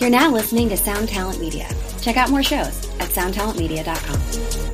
You're now listening to Sound Talent Media. Check out more shows at soundtalentmedia.com.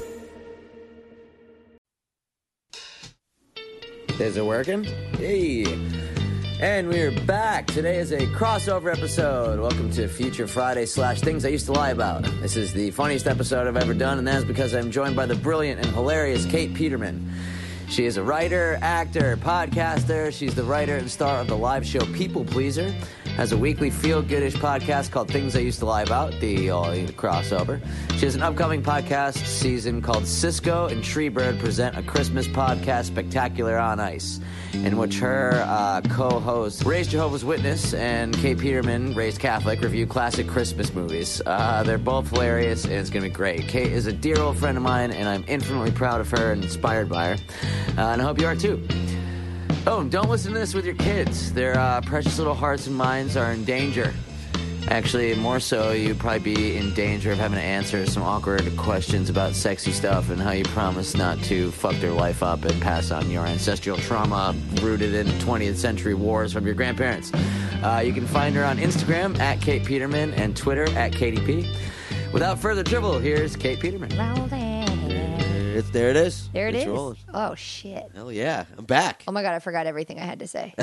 Is it working? Hey! And we're back. Today is a crossover episode. Welcome to Future Friday / Things I Used to Lie About. This is the funniest episode I've ever done, and that is because I'm joined by the brilliant and hilarious Kate Peterman. She is a writer, actor, podcaster. She's the writer and star of the live show People Pleaser. Has a weekly feel-goodish podcast called Things I Used to Lie About, the crossover. She has an upcoming podcast season called Cisco and Treebird present a Christmas podcast spectacular on ice, in which her co-host, raised Jehovah's Witness, and Kate Peterman, raised Catholic, review classic Christmas movies. They're both hilarious, and it's going to be great. Kate is a dear old friend of mine, and I'm infinitely proud of her and inspired by her. And I hope you are too. Oh, and don't listen to this with your kids. Their precious little hearts and minds are in danger. Actually, more so, you'd probably be in danger of having to answer some awkward questions about sexy stuff and how you promise not to fuck their life up and pass on your ancestral trauma rooted in 20th century wars from your grandparents. You can find her on Instagram at Kate Peterman and Twitter at KatyP. Without further trouble, here's Kate Peterman. There it is. There it It's is. rolling. Oh, shit. Hell yeah. I'm back. Oh, my God. I forgot everything I had to say.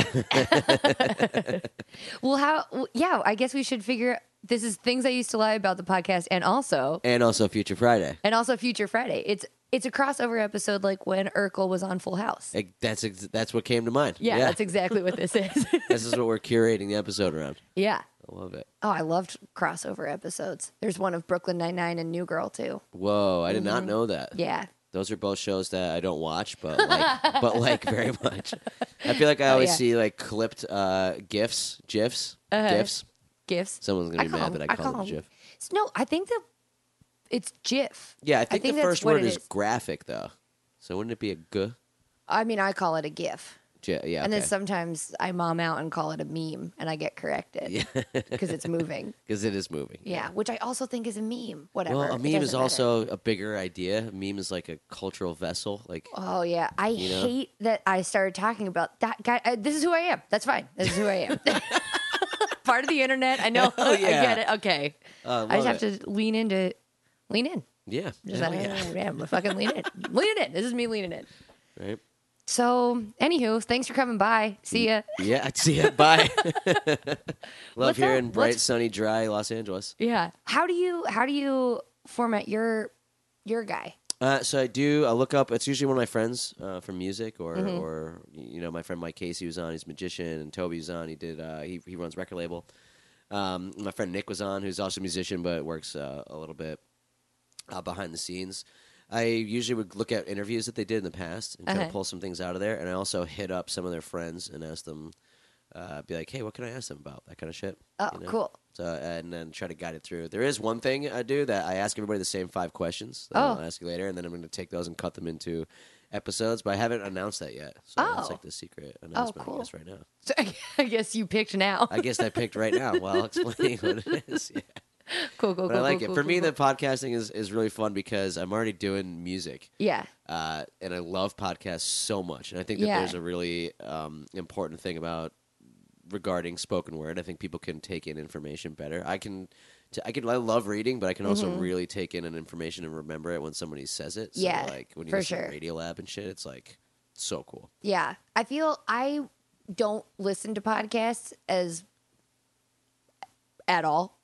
Well, I guess we should figure this is Things I Used to Lie About the podcast and also Future Friday. Future Friday. It's a crossover episode like when Urkel was on Full House. That's what came to mind. Yeah, that's exactly what this is. This is what we're curating the episode around. Yeah. I love it. Oh, I loved crossover episodes. There's one of Brooklyn Nine-Nine and New Girl, too. Whoa, I did not know that. Yeah. Those are both shows that I don't watch, but like very much. I feel like I always see like clipped GIFs. GIFs. Someone's gonna be mad that I call it a GIF. No, I think that it's GIF. Yeah, I think the that's first what word it is graphic though. So wouldn't it be a G? I mean, I call it a GIF. Yeah, and then okay. sometimes I mom out and call it a meme, and I get corrected because it's moving. Because it is moving. Yeah, which I also think is a meme. Whatever. Well, a It meme is doesn't matter. also a bigger idea. A meme is like a cultural vessel. Like, Oh yeah, I hate that I started talking about that guy. This is who I am. That's fine. This is who I am. Part of the internet. I know. Hell yeah. I get it. Okay. I just love have to lean in. yeah, Just hell like, yeah. I'm fucking lean in. Lean in. This is me leaning in. Right. So, anywho, thanks for coming by. See ya. Yeah, I'd see it. Bye. Love What's here up? in bright, sunny, dry Los Angeles. Yeah. How do you format your guy? So I look up. It's usually one of my friends from music, or Mm-hmm. or my friend Mike Casey was on. He's a magician, and Toby was on. He did. He runs a record label. My friend Nick was on, who's also a musician, but works a little bit behind the scenes. I usually would look at interviews that they did in the past and kind of pull some things out of there. And I also hit up some of their friends and ask them, be like, hey, what can I ask them about? That kind of shit. Oh, cool. So, and then try to guide it through. There is one thing I do that I ask everybody the same 5 questions that I'll ask you later, and then I'm going to take those and cut them into episodes, but I haven't announced that yet. So that's like the secret announcement, cool. I guess, right now. So I guess you picked now. I guess I picked right now while explaining what it is. Yeah. Cool. But I like it. For me, the podcasting is really fun because I'm already doing music. Yeah. And I love podcasts so much. And I think that there's a really important thing regarding spoken word. I think people can take in information better. I love reading, but I can also really take in an information and remember it when somebody says it. So Yeah, like when you for listen sure. to Radiolab and shit, it's like so cool. Yeah. I feel I don't listen to podcasts at all.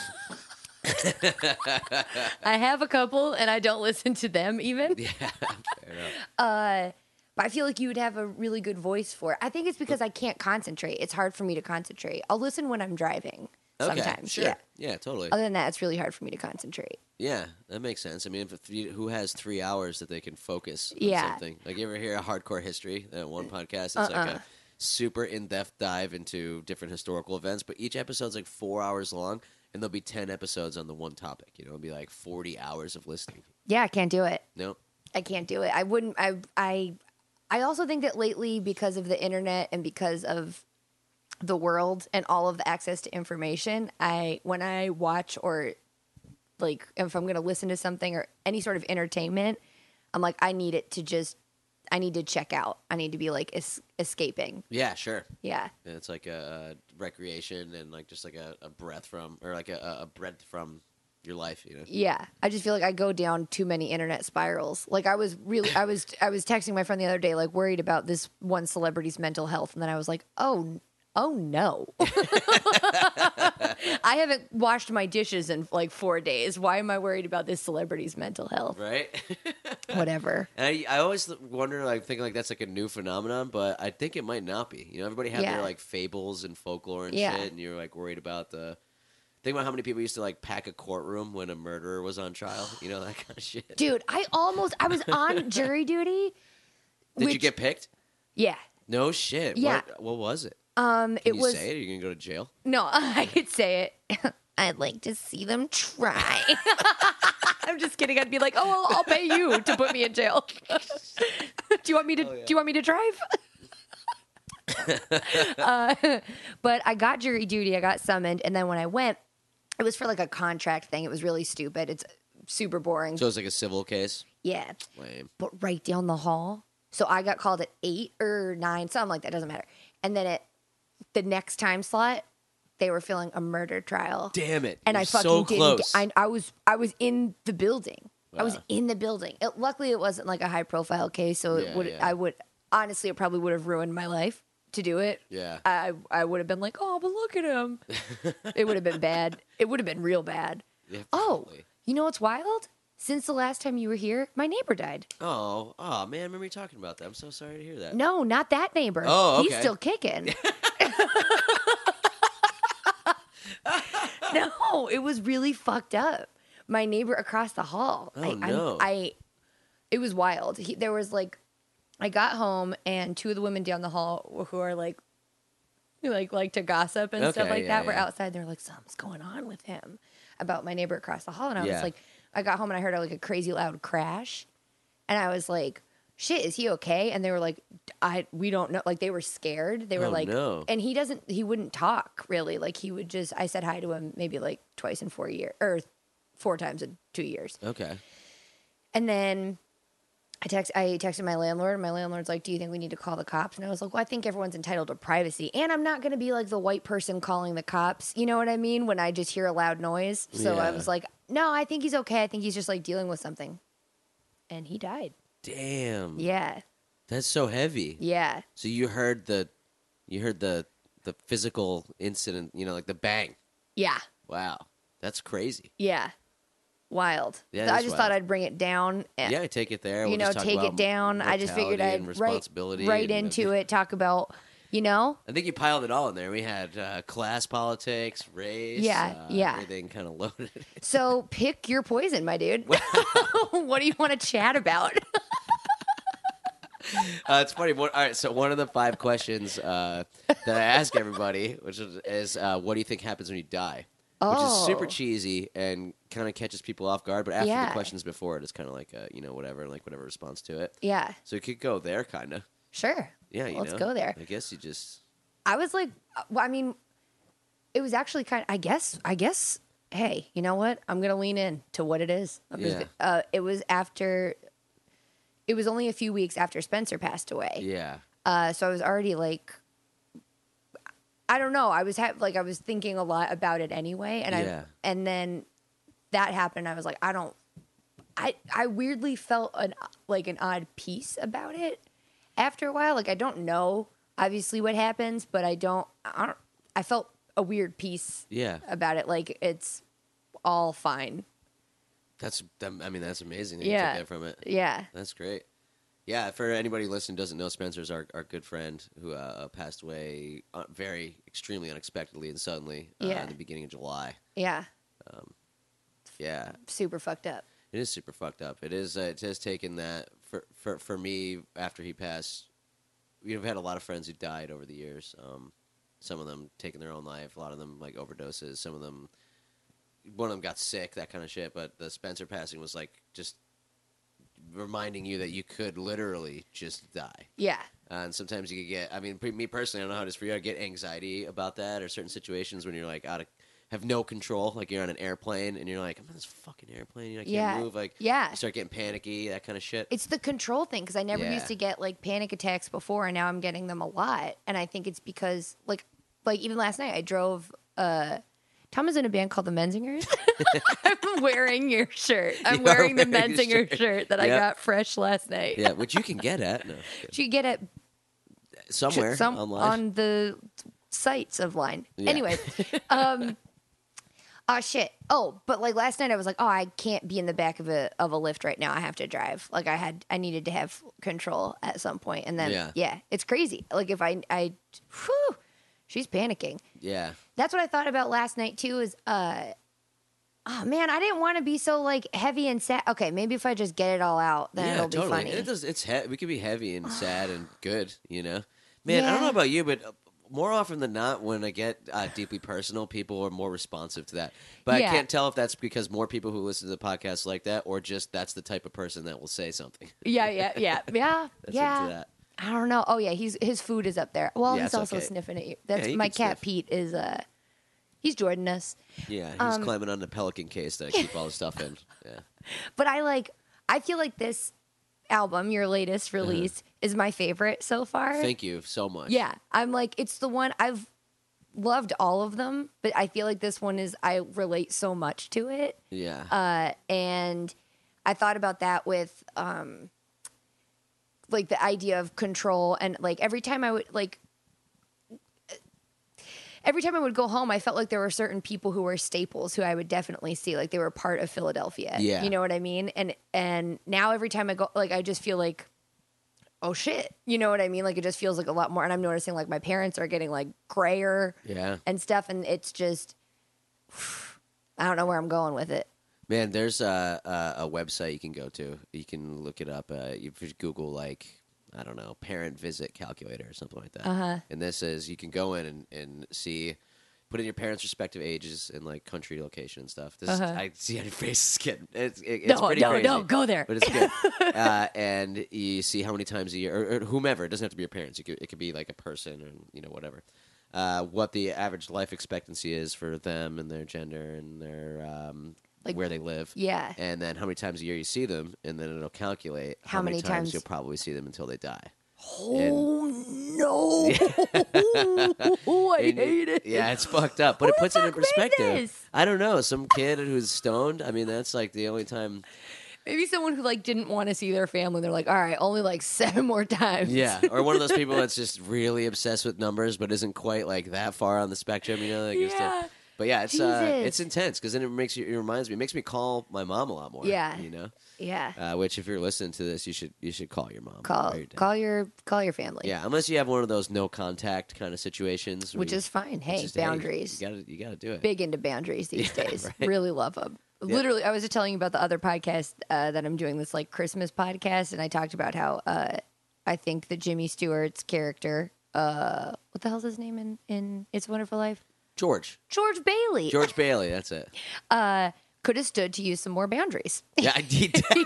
I have a couple, and I don't listen to them even. Yeah, fair enough. But I feel like you would have a really good voice for it. I think it's because I can't concentrate. It's hard for me to concentrate. I'll listen when I'm driving sometimes. Okay, sure. Yeah, totally. Other than that, it's really hard for me to concentrate. Yeah, that makes sense. I mean, who has 3 hours that they can focus on Yeah. something? Like, you ever hear a Hardcore History, that one podcast? It's like a super in-depth dive into different historical events, but each episode's like 4 hours long, and there'll be 10 episodes on the one topic. It'll be like 40 hours of listening. Yeah, I can't do it. Nope. I can't do it. I wouldn't. I also think that lately, because of the internet and because of the world and all of the access to information, when I watch or like if I'm going to listen to something or any sort of entertainment, I'm like, I need it to just to check out. I need to be like escaping. Yeah, sure. Yeah. And it's like a recreation and like just like a breath from, or like a breath from your life, you know? Yeah. I just feel like I go down too many internet spirals. Like I was texting my friend the other day, like worried about this one celebrity's mental health. And then I was like, oh no. I haven't washed my dishes in like 4 days. Why am I worried about this celebrity's mental health? Right? Whatever. And I always wonder, like, thinking like that's like a new phenomenon, but I think it might not be. You know, everybody had their like fables and folklore and shit, and you're like worried about think about how many people used to like pack a courtroom when a murderer was on trial. You know, that kind of shit. Dude, I was on jury duty. Did you get picked? Yeah. No shit. Yeah. What was it? It Can you was. say it? Are you gonna go to jail? No, I could say it. I'd like to see them try. I'm just kidding. I'd be like, "Oh, I'll pay you to put me in jail." Do you want me to? Do you want me to drive? But I got jury duty. I got summoned, and then when I went, it was for like a contract thing. It was really stupid. It's super boring. So it's like a civil case. Yeah, Lame. but right down the hall. So I got called at 8 or 9, something like that. Doesn't matter. And then at the next time slot, they were filling a murder trial. Damn it! And You're I fucking so didn't. close. I was in the building. I was Wow. in the building. Luckily, it wasn't like a high profile case, so I would honestly, it probably would have ruined my life to do it. Yeah. I would have been like, oh, but look at him. It would have been bad. It would have been real bad. Yeah, Oh, probably. you know what's wild? Since the last time you were here, my neighbor died. Oh, man! Remember you talking about that? I'm so sorry to hear that. No, not that neighbor. Oh, He's okay. still kicking. No, it was really fucked up. My neighbor across the hall. Oh, no. It was wild. There was like, I got home and two of the women down the hall who are like to gossip and stuff Okay, like yeah, that were yeah. outside. They're like, something's going on with him about my neighbor across the hall. And I Yeah. was like, I got home and I heard like a crazy loud crash. And I was like, shit, is he okay? And they were like, we don't know. Like they were scared. They were Oh, like, no. and he wouldn't talk really. Like he would just, I said hi to him maybe like twice in 4 years or 4 times in 2 years. Okay. And then I texted my landlord, and my landlord's like, do you think we need to call the cops? And I was like, well, I think everyone's entitled to privacy. And I'm not going to be like the white person calling the cops. You know what I mean? When I just hear a loud noise. So I Yeah. was like, no, I think he's okay. I think he's just like dealing with something. And he died. Damn. Yeah. That's so heavy. Yeah. So you heard the physical incident, you know, like the bang. Yeah. Wow. That's crazy. Yeah. Wild. Yeah, So it I is just wild. thought I'd bring it down. Yeah, take it there. You We'll know, just talk take about it down. I just figured mortality and I'd responsibility right and- into it, talk about, you know? I think you piled it all in there. We had class politics, race, Yeah. everything kind of loaded. So pick your poison, my dude. What do you want to chat about? It's funny. All right, so one of the 5 questions that I ask everybody, which is what do you think happens when you die? Which is super cheesy and kind of catches people off guard. But after Yeah. the questions before it, it's kind of like, whatever response to it. Yeah, So you could go there, kind of. sure. Yeah, Let's go there. I guess you just... I was like, well, I mean, it was actually kind of, I guess, hey, you know what? I'm going to lean in to what it is. It was only a few weeks after Spencer passed away. Yeah. So I was already like, I don't know. I was I was thinking a lot about it anyway, and then that happened. I was like, I weirdly felt an odd peace about it after a while. Like I don't know obviously what happens, but I felt a weird peace Yeah. about it. Like it's all fine. That's amazing that Yeah. you took that from it. Yeah. That's great. Yeah, for anybody listening who doesn't know, Spencer's our good friend who passed away very extremely unexpectedly and suddenly Yeah. in the beginning of July. Yeah. Yeah, Super fucked up. it is super fucked up. It is. It has taken that for me after he passed. We've had a lot of friends who died over the years. Some of them taking their own life. A lot of them like overdoses. Some of them, one of them got sick, that kind of shit. But the Spencer passing was like just reminding you that you could literally just die. Yeah. And sometimes you could get, me personally, I don't know how it is for you, I get anxiety about that or certain situations when you're like have no control. Like you're on an airplane and you're like, I'm on this fucking airplane. I can't Yeah. move. Like, Yeah. you start getting panicky, that kind of shit. It's the control thing because I never Yeah. used to get like panic attacks before, and now I'm getting them a lot. And I think it's because like even last night I drove. Tom is in a band called the Menzingers. I'm wearing your shirt. I'm You are wearing the wearing his Menzinger shirt. shirt that I Yep. got fresh last night. Yeah, which you can get at. No, good. You get it Somewhere online. on the sites of line. Yeah. Anyway, oh shit. Oh, but like last night I was like, oh, I can't be in the back of a lift right now. I have to drive. Like I needed to have control at some point. And then yeah, it's crazy. Like if I whew, she's panicking. Yeah. That's what I thought about last night too is oh man, I didn't want to be so like heavy and sad. Okay, maybe if I just get it all out, then it'll be funny. It does. We could be heavy and sad and good. You know, man. I don't know Yeah. about you, but more often than not, when I get deeply personal, people are more responsive to that. But Yeah. I can't tell if that's because more people who listen to the podcast like that, or just that's the type of person that will say something. Yeah. That's into that. I don't know. Oh yeah, his food is up there. Well, Yeah, he's it's also okay. sniffing at you. That's he my can cat sniff. Pete is he's Jordan us. Yeah, he's climbing on the pelican case that I keep all the stuff in. Yeah. But I feel like this album, your latest release, is my favorite so far. Thank you so much. Yeah. I'm like it's the one I've loved all of them, but I feel like this one is I relate so much to it. Yeah. And I thought about that with like the idea of control and like every time I would go home, I felt like there were certain people who were staples who I would definitely see, like they were part of Philadelphia. Yeah. You know what I mean? And now every time I go, like I just feel like, oh shit, you know what I mean? Like it just feels like a lot more. And I'm noticing like my parents are getting like grayer Yeah. and stuff, and it's just, I don't know where I'm going with it. Man, there's a website you can go to. You can look it up. You just Google, like, I don't know, parent visit calculator or something like that. And this is, you can go in and see, put in your parents' respective ages and, like, country location and stuff. This is, I see on your face, it's pretty crazy. No, go there. But it's good. And you see how many times a year, or whomever, it doesn't have to be your parents. It could be, like, a person or, you know, whatever. What the average life expectancy is for them and their gender and their Like, where they live. Yeah. And then how many times a year you see them, and then it'll calculate How many times you'll probably see them until they die. Oh no! I hate it. Yeah, it's fucked up, but Who it puts the it in fuck made perspective. this? I don't know, some kid who's stoned. I mean, that's like the only time. Maybe someone who like didn't want to see their family. They're like, all right, only like 7 more times. Yeah, or one of those people that's just really obsessed with numbers, but isn't quite like that far on the spectrum. You know, like you're still- Yeah. But yeah, it's Jesus. intense because then it reminds me, it makes me call my mom a lot more. Yeah. You know. Yeah. Which, if you're listening to this, you should call your mom. While you're down. Call your family. Yeah, unless you have one of those no contact kind of situations, where Which you- is fine. it's Hey, just, boundaries. you gotta do it. Big into boundaries these Yeah, days. right. Really love them. Literally, I was just telling you about the other podcast that I'm doing, this like Christmas podcast, and I talked about how I think that Jimmy Stewart's character, what the hell's his name in It's a Wonderful Life? George Bailey. George Bailey, that's it. Could have stood to use some more boundaries. Yeah, he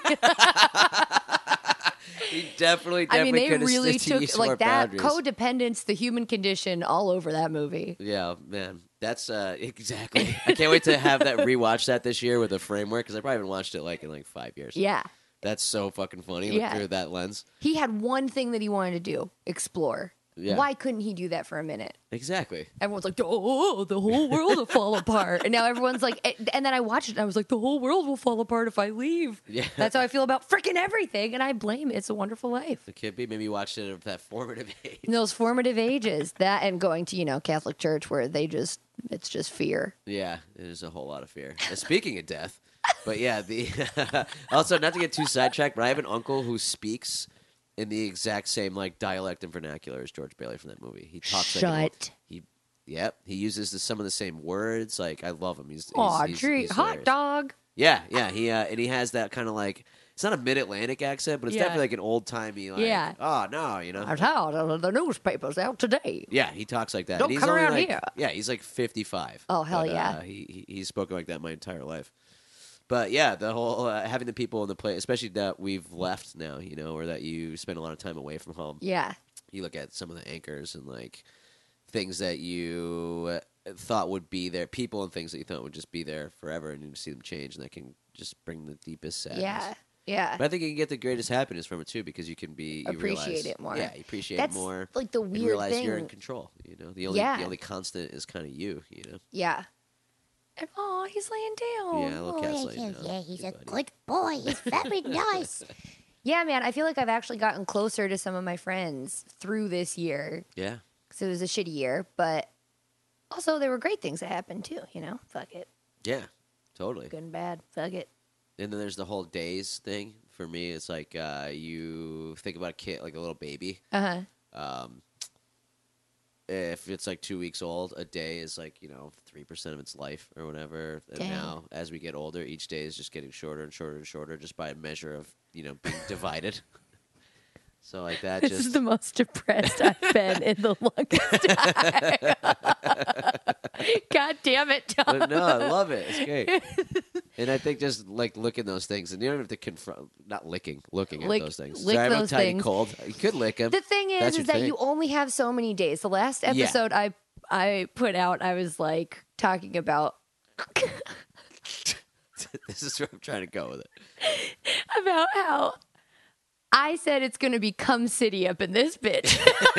definitely I mean, they could have really stood to use took more like that boundaries. codependence, the human condition, all over that movie. Yeah, man, that's exactly. I can't wait to have that rewatch that this year with a framework because I probably haven't watched it like in like 5 years. Yeah, That's so fucking funny Yeah. through that lens. he had one thing that he wanted to do: explore. Yeah. Why couldn't he do that for a minute? Exactly. Everyone's like, oh, the whole world will fall apart. And now everyone's like, and then I watched it and I was like, the whole world will fall apart if I leave. Yeah. That's how I feel about freaking everything. And I blame It's a Wonderful Life. It could be. Maybe you watched it at that formative age. In those formative ages, that and going to, Catholic church where it's just fear. Yeah, there's a whole lot of fear. Speaking of death, but yeah, also not to get too sidetracked, but I have an uncle who speaks in the exact same like dialect and vernacular as George Bailey from that movie. He talks Shut. he uses some of the same words. Like I love him. He's Aw, he's treat, hot hilarious. dog. Yeah. He and he has that kind of like, it's not a mid-Atlantic accent, but it's Yeah. definitely like an old-timey like, Yeah. oh no, I told the newspaper's out today. Yeah, he talks like that. Don't And he's come only around like, here. Yeah, he's like 55. Oh, hell But, yeah. He's spoken like that my entire life. But yeah, the whole having the people in the place, especially that we've left now, or that you spend a lot of time away from home. Yeah. You look at some of the anchors and like things that you thought would be there, people and things that you thought would just be there forever, and you see them change, and that can just bring the deepest sadness. Yeah. But I think you can get the greatest happiness from it too, because you can you Appreciate realize, it more. Yeah, you appreciate That's it more. like the and weird realize thing. you're in control. You know, the only constant is kind of you. You know. Yeah. And he's laying down. Yeah, little cat's laying down. Yeah, he's a Buddy. good boy. He's very nice. Yeah, man. I feel like I've actually gotten closer to some of my friends through this year. Yeah. Because it was a shitty year, but also there were great things that happened too. You know, fuck it, Yeah. Totally. good and bad. Fuck it. And then there's the whole days thing. For me, it's like you think about a kid, like a little baby. If it's like 2 weeks old, a day is like 3% of its life or whatever. And Dang. now, as we get older, each day is just getting shorter and shorter and shorter, just by a measure of being divided. So like that, This just is the most depressed I've been in the longest time. God damn it, Tom. But no, I love it. It's great. And I think just like looking those things, and you don't have to confront, not looking Lick- at those things. lick Sorry, I'm those tiny things. cold. You could lick them. The thing is that you only have so many days. The last episode I put out, I was like talking about This is where I'm trying to go with it. about how I said it's going to be cum city up in this bitch.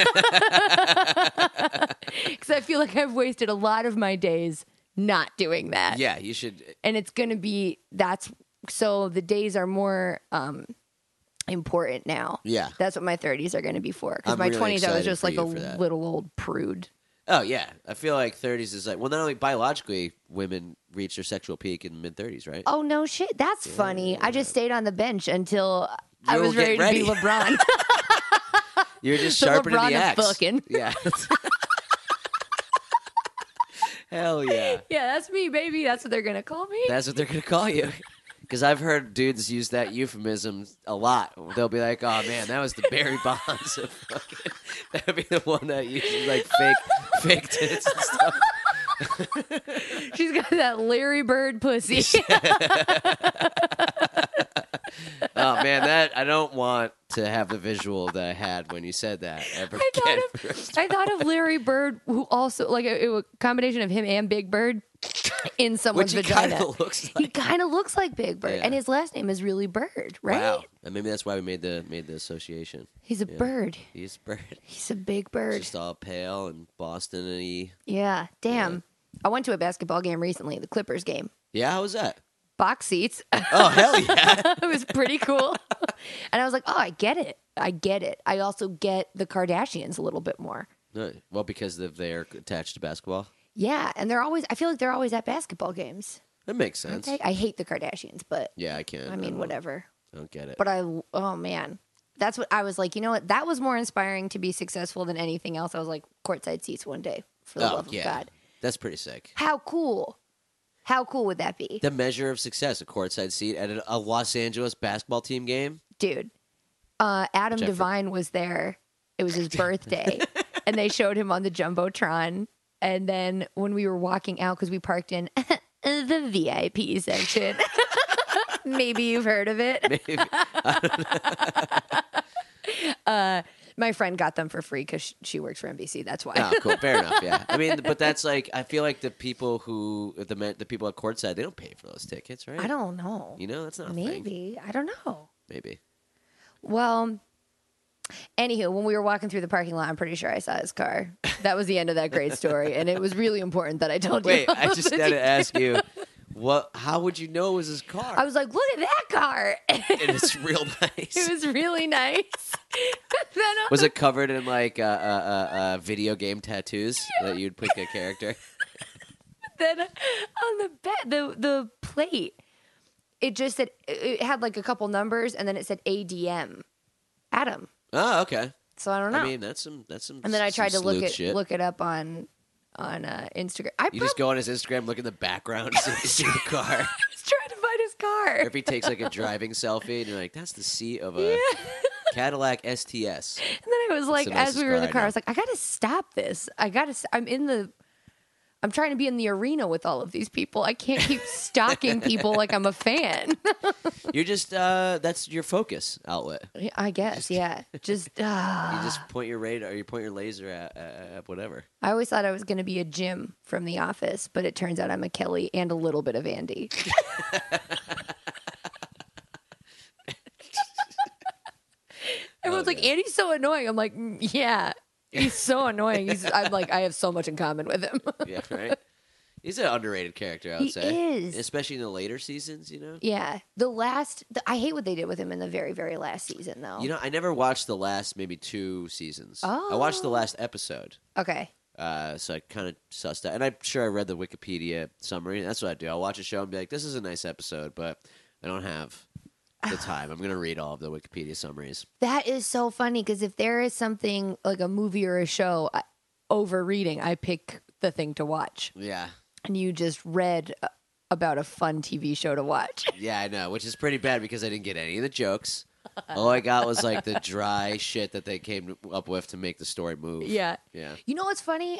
Because I feel like I've wasted a lot of my days not doing that. Yeah, you should. And it's going to be, so the days are more important now. Yeah. That's what my 30s are going to be for. Because I'm my really 20s, I was excited just for like a you for that. little old prude. Oh yeah, I feel like 30s is like, well, not only biologically, women reach their sexual peak in mid 30s, right? Oh, no shit. That's funny. I just stayed on the bench until I You were was ready getting to be LeBron. You're just The sharpening LeBron the of axe. fucking. Yeah. Hell yeah. Yeah, that's me, baby. That's what they're going to call me. That's what they're going to call you. Because I've heard dudes use that euphemism a lot. They'll be like, oh, man, that was the Barry Bonds of fucking... That would be the one that uses, like, fake tits and stuff. She's got that Larry Bird pussy. Oh, man, that... I don't want to have the visual that I had when you said that ever again. I thought of Larry Bird, who also, like, a combination of him and Big Bird in someone's Which he vagina. kind of looks He like. kind of looks like Big Bird. Yeah. And his last name is really Bird, right? Wow. And maybe that's why we made the association. He's a bird. He's bird. He's a big bird. Just all pale and Boston-y. Yeah, damn. I went to a basketball game recently, the Clippers game. Yeah, how was that? Box seats. Oh, hell yeah. It was pretty cool. And I was like, oh, I get it. I get it. I also get the Kardashians a little bit more. No, well, because they're attached to basketball. Yeah, and I feel like they're always at basketball games. That makes Aren't sense. they? I hate the Kardashians, but Yeah, I can. I mean, whatever. I don't get it. But oh man, that's what I was like. You know what? That was more inspiring to be successful than anything else. I was like, courtside seats one day for the love of God. That's pretty sick. How cool! How cool would that be, The measure of success, a courtside seat at a Los Angeles basketball team game. dude? Adam Jeffrey. Devine was there. It was his birthday, and they showed him on the jumbotron. And then when we were walking out, because we parked in the VIP section. Maybe you've heard of it. Maybe. My friend got them for free because she works for NBC. That's why. Oh, cool. Fair enough. Yeah. I mean, but that's like, I feel like the people the people at courtside, they don't pay for those tickets, right? I don't know. You know, that's not a thing. Maybe. I don't know. Maybe. Well, anywho, when we were walking through the parking lot, I'm pretty sure I saw his car. That was the end of that great story. And it was really important that I told Wait, you. I just got to ask you, how would you know it was his car? I was like, look at that car. and it's real nice. It was really nice. Then Was it covered in like video game tattoos that you'd pick a character? then on the the plate, it just said, it had like a couple numbers and then it said ADM. Adam. Oh, okay. So I don't know. I mean, that's some. And then I tried to some sleuth shit. look it up on Instagram. You just go on his Instagram, look in the background, see the car. I was trying to find his car. Or if he takes like a driving selfie, and you're like, "That's the seat of a Cadillac STS." And then I was like, the as nicest we were in the car I car, I know. was like, I gotta stop this. I'm in I'm trying to be in the arena with all of these people. I can't keep stalking people like I'm a fan. You're just that's your focus outlet. I guess, yeah. Just You just point your radar, you point your laser at whatever. I always thought I was going to be a Jim from The Office, but it turns out I'm a Kelly and a little bit of Andy. Everyone's like, Andy's so annoying. I'm like, yeah, he's so annoying. I'm like, I have so much in common with him. Yeah, right. He's an underrated character, I would say. He is. Especially in the later seasons, you know? Yeah. I hate what they did with him in the very, very last season, though. You know, I never watched the last maybe 2 seasons. I watched the last episode. Okay. So I kind of sussed out. And I'm sure I read the Wikipedia summary. That's what I do. I'll watch a show and be like, this is a nice episode, but I don't have the time. I'm going to read all of the Wikipedia summaries. That is so funny because if there is something like a movie or a show over reading, I pick the thing to watch. Yeah. And you just read about a fun TV show to watch. Yeah, I know, which is pretty bad because I didn't get any of the jokes. All I got was like the dry shit that they came up with to make the story move. Yeah. Yeah. You know what's funny?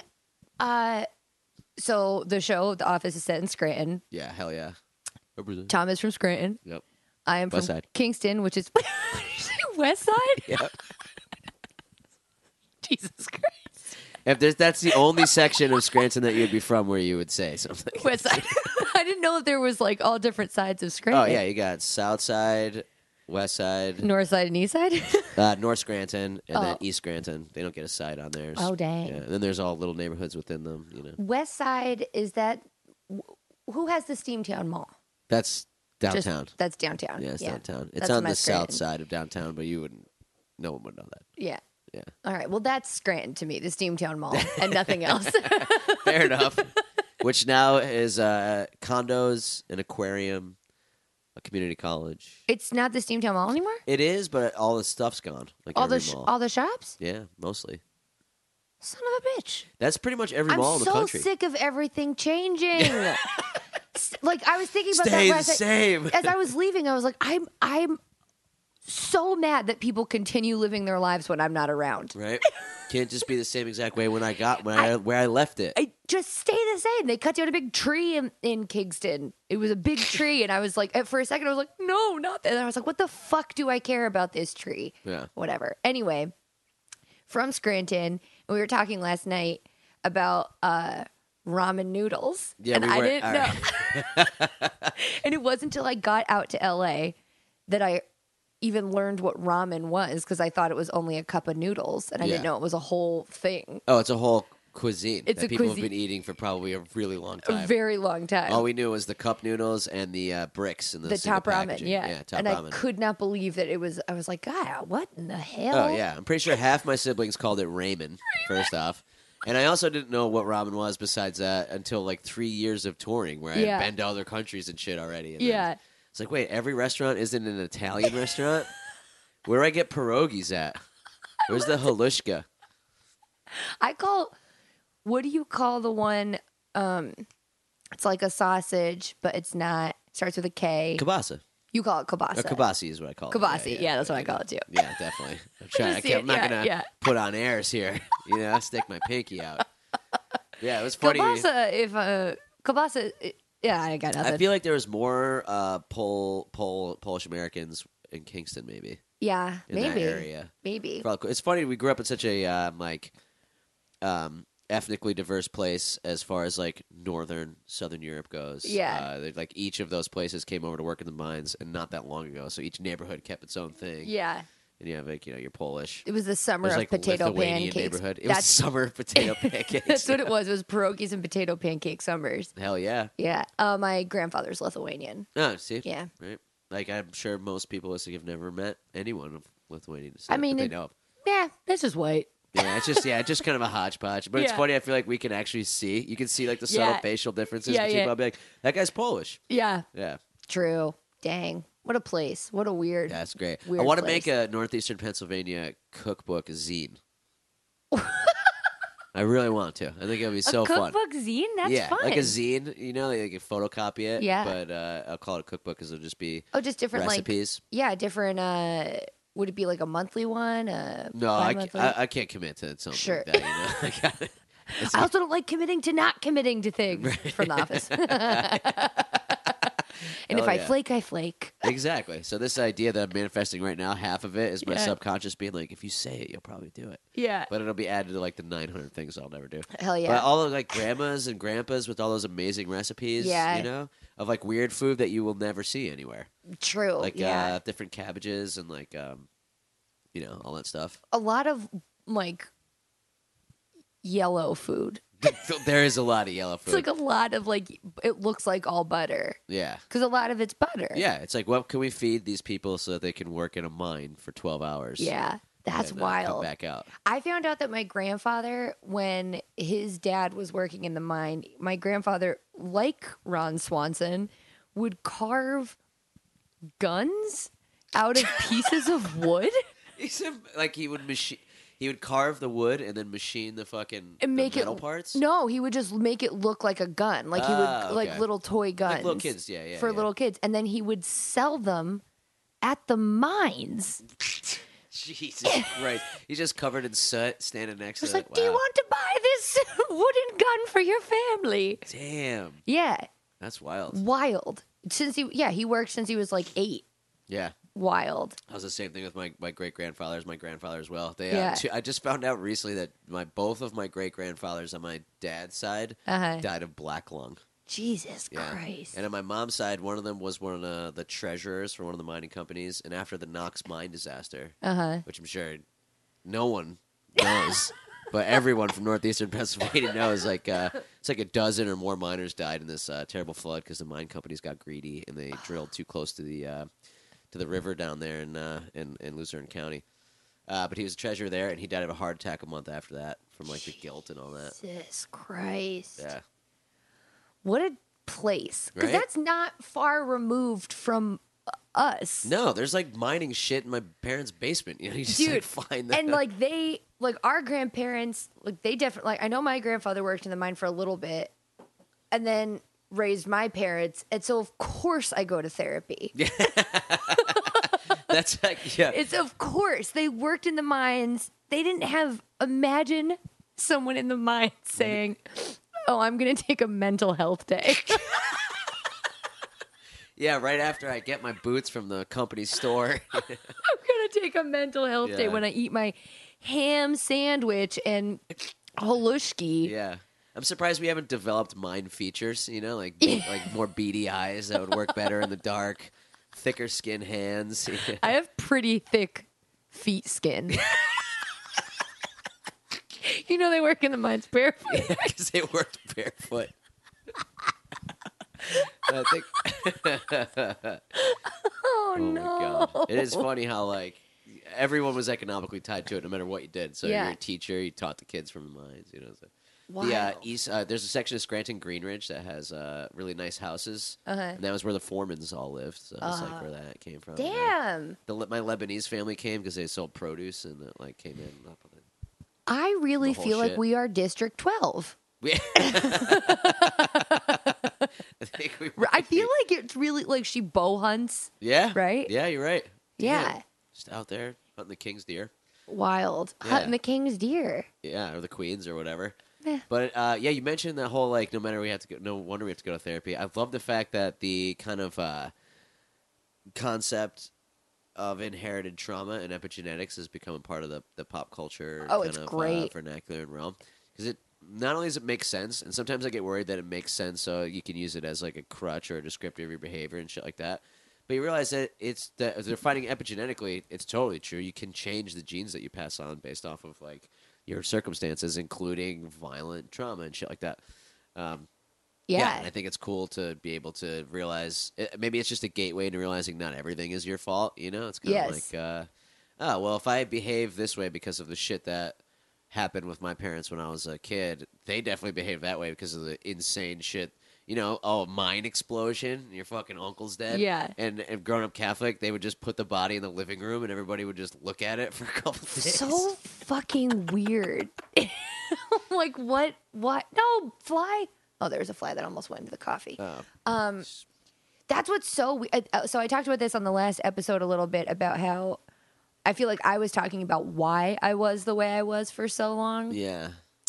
So the show, The Office, is set in Scranton. Yeah, hell yeah. Tom is from Scranton. Yep. I am from West Side. Kingston, which is West Side? Yep. Jesus Christ. If that's the only section of Scranton that you'd be from where you would say something. West Side. I didn't know that there was like all different sides of Oh, Scranton. yeah, you got South Side, West Side, North Side and East Side? North Scranton, and then Oh. East Scranton. They don't get a side on theirs. Oh, dang. Yeah, and then there's all little neighborhoods within them, you know. West Side, is that who has the Steamtown Mall? That's downtown. That's downtown. Yeah, it's downtown. It's That's on my the south Scranton. side of downtown, but no one would know that. Yeah. Yeah. All right. Well, that's Scranton to me, the Steamtown Mall, and nothing else. Fair enough. Which now is condos, an aquarium, a community college. It's not the Steamtown Mall anymore? It is, but all the stuff's gone. Like All every the mall. all the shops? Yeah, mostly. Son of a bitch. That's pretty much every I'm mall in the so country. sick of everything changing. Like I was thinking about Stay that the last night. same. As I was leaving, I was like, I'm so mad that people continue living their lives when I'm not around. Right? Can't just be the same exact way where I left it. I just stay the same. They cut down a big tree in Kingston. It was a big tree, and I was like, for a second, I was like, no, not that. And I was like, what the fuck do I care about this tree? Yeah. Whatever. Anyway, from Scranton, and we were talking last night about ramen noodles. Yeah, and we I were- didn't all know. And it wasn't until I got out to LA that I even learned what ramen was because I thought it was only a cup of noodles, and I didn't Yeah. know it was a whole thing. Oh, it's a whole cuisine It's that a people cuisine. have been eating for probably a really long A time. very long time. All we knew was the cup noodles and the bricks and the single top ramen, packaging. yeah. Top and ramen. I could not believe that it was. I was like, God, what in the hell? Oh yeah, I'm pretty sure half my siblings called it ramen. First off, and I also didn't know what ramen was besides that until like 3 years of touring, where I Yeah. had been to other countries and shit already. And Yeah. then it's like, wait, every restaurant isn't an Italian restaurant. Where do I get pierogies at? Where's the halushka? I call. What do you call the one? It's like a sausage, but it's not. Starts with a K. Kielbasa. You call it kielbasa. Or kibasi is what I call it. Kielbasi, yeah, that's what I call it too. Yeah, definitely. I'm trying. see it, I'm not yeah, gonna yeah. put on airs here. You know, stick my pinky out. Yeah, it was funny. Kielbasa, kielbasa. Yeah, I got nothing. I feel like there was more Polish Americans in Kingston, maybe yeah, in maybe, that area. maybe. Probably cool. It's funny we grew up in such a ethnically diverse place as far as like southern Europe goes. Yeah. Like each of those places came over to work in the mines, and not that long ago. So each neighborhood kept its own thing. Yeah, And you have like you're Polish. it was the summer There's of like potato Lithuanian pancakes. neighborhood. It was summer of potato pancakes. That's what it was. It was pierogies and potato pancake summers. Hell yeah. Yeah. My grandfather's Lithuanian. Oh, see. Yeah. Right. Like I'm sure most people listening have never met anyone of Lithuanian descent I mean, that it- they know of. Yeah, that's just white. Yeah, it's just kind of a hodgepodge. But it's Yeah. funny. I feel like we can actually see. You can see like the subtle Yeah. facial differences Yeah, between yeah. people. I'll be like, that guy's Polish. Yeah, Yeah, true. Dang, what a place. What a weird. yeah, that's great. I Weird want to place. make a northeastern Pennsylvania cookbook zine. I really want to. I think it would be so a fun. cookbook zine. That's yeah, fun. like a zine. You know, you can photocopy it. Yeah. But I'll call it a cookbook because it'll just be Oh, just different recipes. like different. Would it be like a monthly one? No, I bi-monthly? can't commit to something Sure. like that. You know? I also don't like committing to not committing to things from The Office. And if I flake, I flake. Exactly. So this idea that I'm manifesting right now, half of it is my Yeah. subconscious being like, if you say it, you'll probably do it. Yeah. But it'll be added to like the 900 things I'll never do. Hell yeah. But all the like grandmas and grandpas with all those amazing recipes, Yeah. you know, of like weird food that you will never see anywhere. True. Like yeah. different cabbages and like, you know, all that stuff. A lot of like yellow food. There is a lot of yellow food. It's like a lot of like, it looks like all butter. Yeah. Because a lot of it's butter. Yeah. It's like, what can we feed these people so that they can work in a mine for 12 hours? Yeah. That's and, wild. Come back out. I found out that my grandfather, when his dad was working in the mine, my grandfather, like Ron Swanson, would carve guns out of pieces of wood He said, like he would carve the wood and then machine the fucking and make the metal it parts. No, he would just make it look like a gun. Like he would like okay. little toy guns. Like little kids, yeah, For yeah. little kids. And then he would sell them at the mines. Jesus Christ. He's just covered in soot standing next Just to like, it. do you Wow. want to buy this wooden gun for your family? Damn. Yeah. That's wild. Wild. He worked since he was like 8. Yeah. Wild. That was the same thing with my great grandfathers, my grandfather as well. They, Yeah. I just found out recently that both of my great grandfathers on my dad's side Uh-huh. died of black lung. Jesus Yeah. Christ. And on my mom's side, one of them was one of the treasurers for one of the mining companies. And after the Knox mine disaster, which I'm sure no one knows, but everyone from northeastern Pennsylvania knows, like it's like a dozen or more miners died in this terrible flood because the mine companies got greedy and they drilled too close to the river down there in Luzerne County. But he was a treasurer there, and he died of a heart attack a month after that from like the guilt and all that. Jesus Christ. Yeah. What a place. Because Right? that's not far removed from us. No, there's like mining shit in my parents' basement. You know, you just Dude, like find that. and like they, like our grandparents, like they definitely, like I know my grandfather worked in the mine for a little bit and then raised my parents. And so of course I go to therapy. That's like, yeah. It's of course they worked in the mines. They didn't have, imagine someone in the mines saying, oh, I'm going to take a mental health day. Yeah, right after I get my boots from the company store. I'm going to take a mental health day Yeah. when I eat my ham sandwich and halushki. Yeah. I'm surprised we haven't developed mind features, you know, like more beady eyes that would work better in the dark, thicker skin hands. I have pretty thick feet skin. You know they work in the mines barefoot. Because they worked barefoot. I think. Oh, Oh no. my god! It is funny how like everyone was economically tied to it, no matter what you did. So Yeah. you're a teacher, you taught the kids from the mines. You know, so. Wild. The east. There's a section of Scranton Greenridge that has really nice houses, and that was where the Foremans all lived. So that's like where that came from. Damn. My Lebanese family came because they sold produce and it, like came in. Up with it. I really The whole feel like shit. we are District 12. I think we. I feel like it's really like she bow hunts. Yeah. Right? Yeah, you're right. Yeah. Damn. Just out there hunting the king's deer. Wild. Yeah. Hunting the king's deer. Yeah, or the queens or whatever. Yeah. But yeah, you mentioned that whole like no wonder we have to go to therapy. I love the fact that the kind of concept of inherited trauma and epigenetics has become a part of the pop culture Oh, kind it's of great. vernacular and realm because it not only does it make sense, and sometimes I get worried that it makes sense so you can use it as like a crutch or a descriptor of your behavior and shit like that. But you realize that they're finding epigenetically, it's totally true. You can change the genes that you pass on based off of like your circumstances, including violent trauma and shit like that. Yeah. And I think it's cool to be able to realize maybe it's just a gateway into realizing not everything is your fault. You know, it's kind of Yes. like, oh, well, if I behave this way because of the shit that happened with my parents when I was a kid, they definitely behave that way because of the insane shit. You know, a mine explosion, your fucking uncle's dead. Yeah. And growing up Catholic, they would just put the body in the living room and everybody would just look at it for a couple days. So fucking weird. Like what? No, fly. Oh, there was a fly that almost went into the coffee. Oh. That's what's so. So I talked about this on the last episode a little bit about how I feel like I was talking about why I was the way I was for so long. Yeah.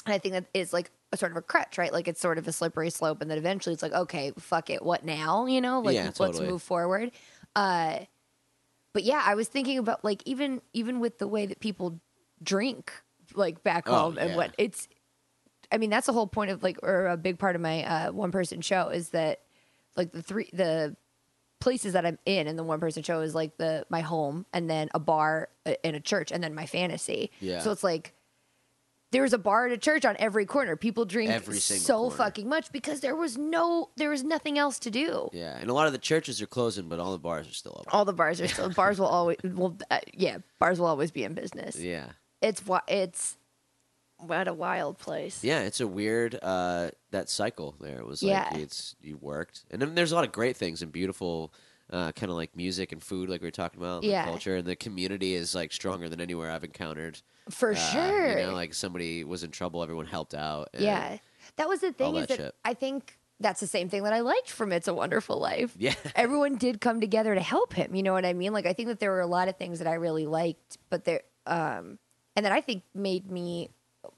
And I think that is like a sort of a crutch, right? Like it's sort of a slippery slope, and then eventually it's like, okay, fuck it, what now? You know, like Yeah, let's totally. move forward. But yeah, I was thinking about like even with the way that people drink, like back home, and yeah. what it's. I mean, that's the whole point of like, or a big part of my one person show is that like the places that I'm in the one person show is like my home, and then a bar and a church, and then my fantasy. Yeah. So it's like there's a bar and a church on every corner. People drink Every single so corner. fucking much because there was nothing else to do. Yeah, and a lot of the churches are closing, but all the bars are still open. All the bars are still bars will always bars will always be in business. Yeah. It's what a wild place. Yeah, it's a weird that cycle there. It was like Yeah. you worked, and then there's a lot of great things and beautiful kind of like music and food, like we were talking about, and Yeah. the culture, and the community is like stronger than anywhere I've encountered. For sure. You know, like somebody was in trouble, everyone helped out. And Yeah. That was the thing all is that that shit. I think that's the same thing that I liked from It's a Wonderful Life. Yeah. Everyone did come together to help him. You know what I mean? Like I think that there were a lot of things that I really liked, but there and that I think made me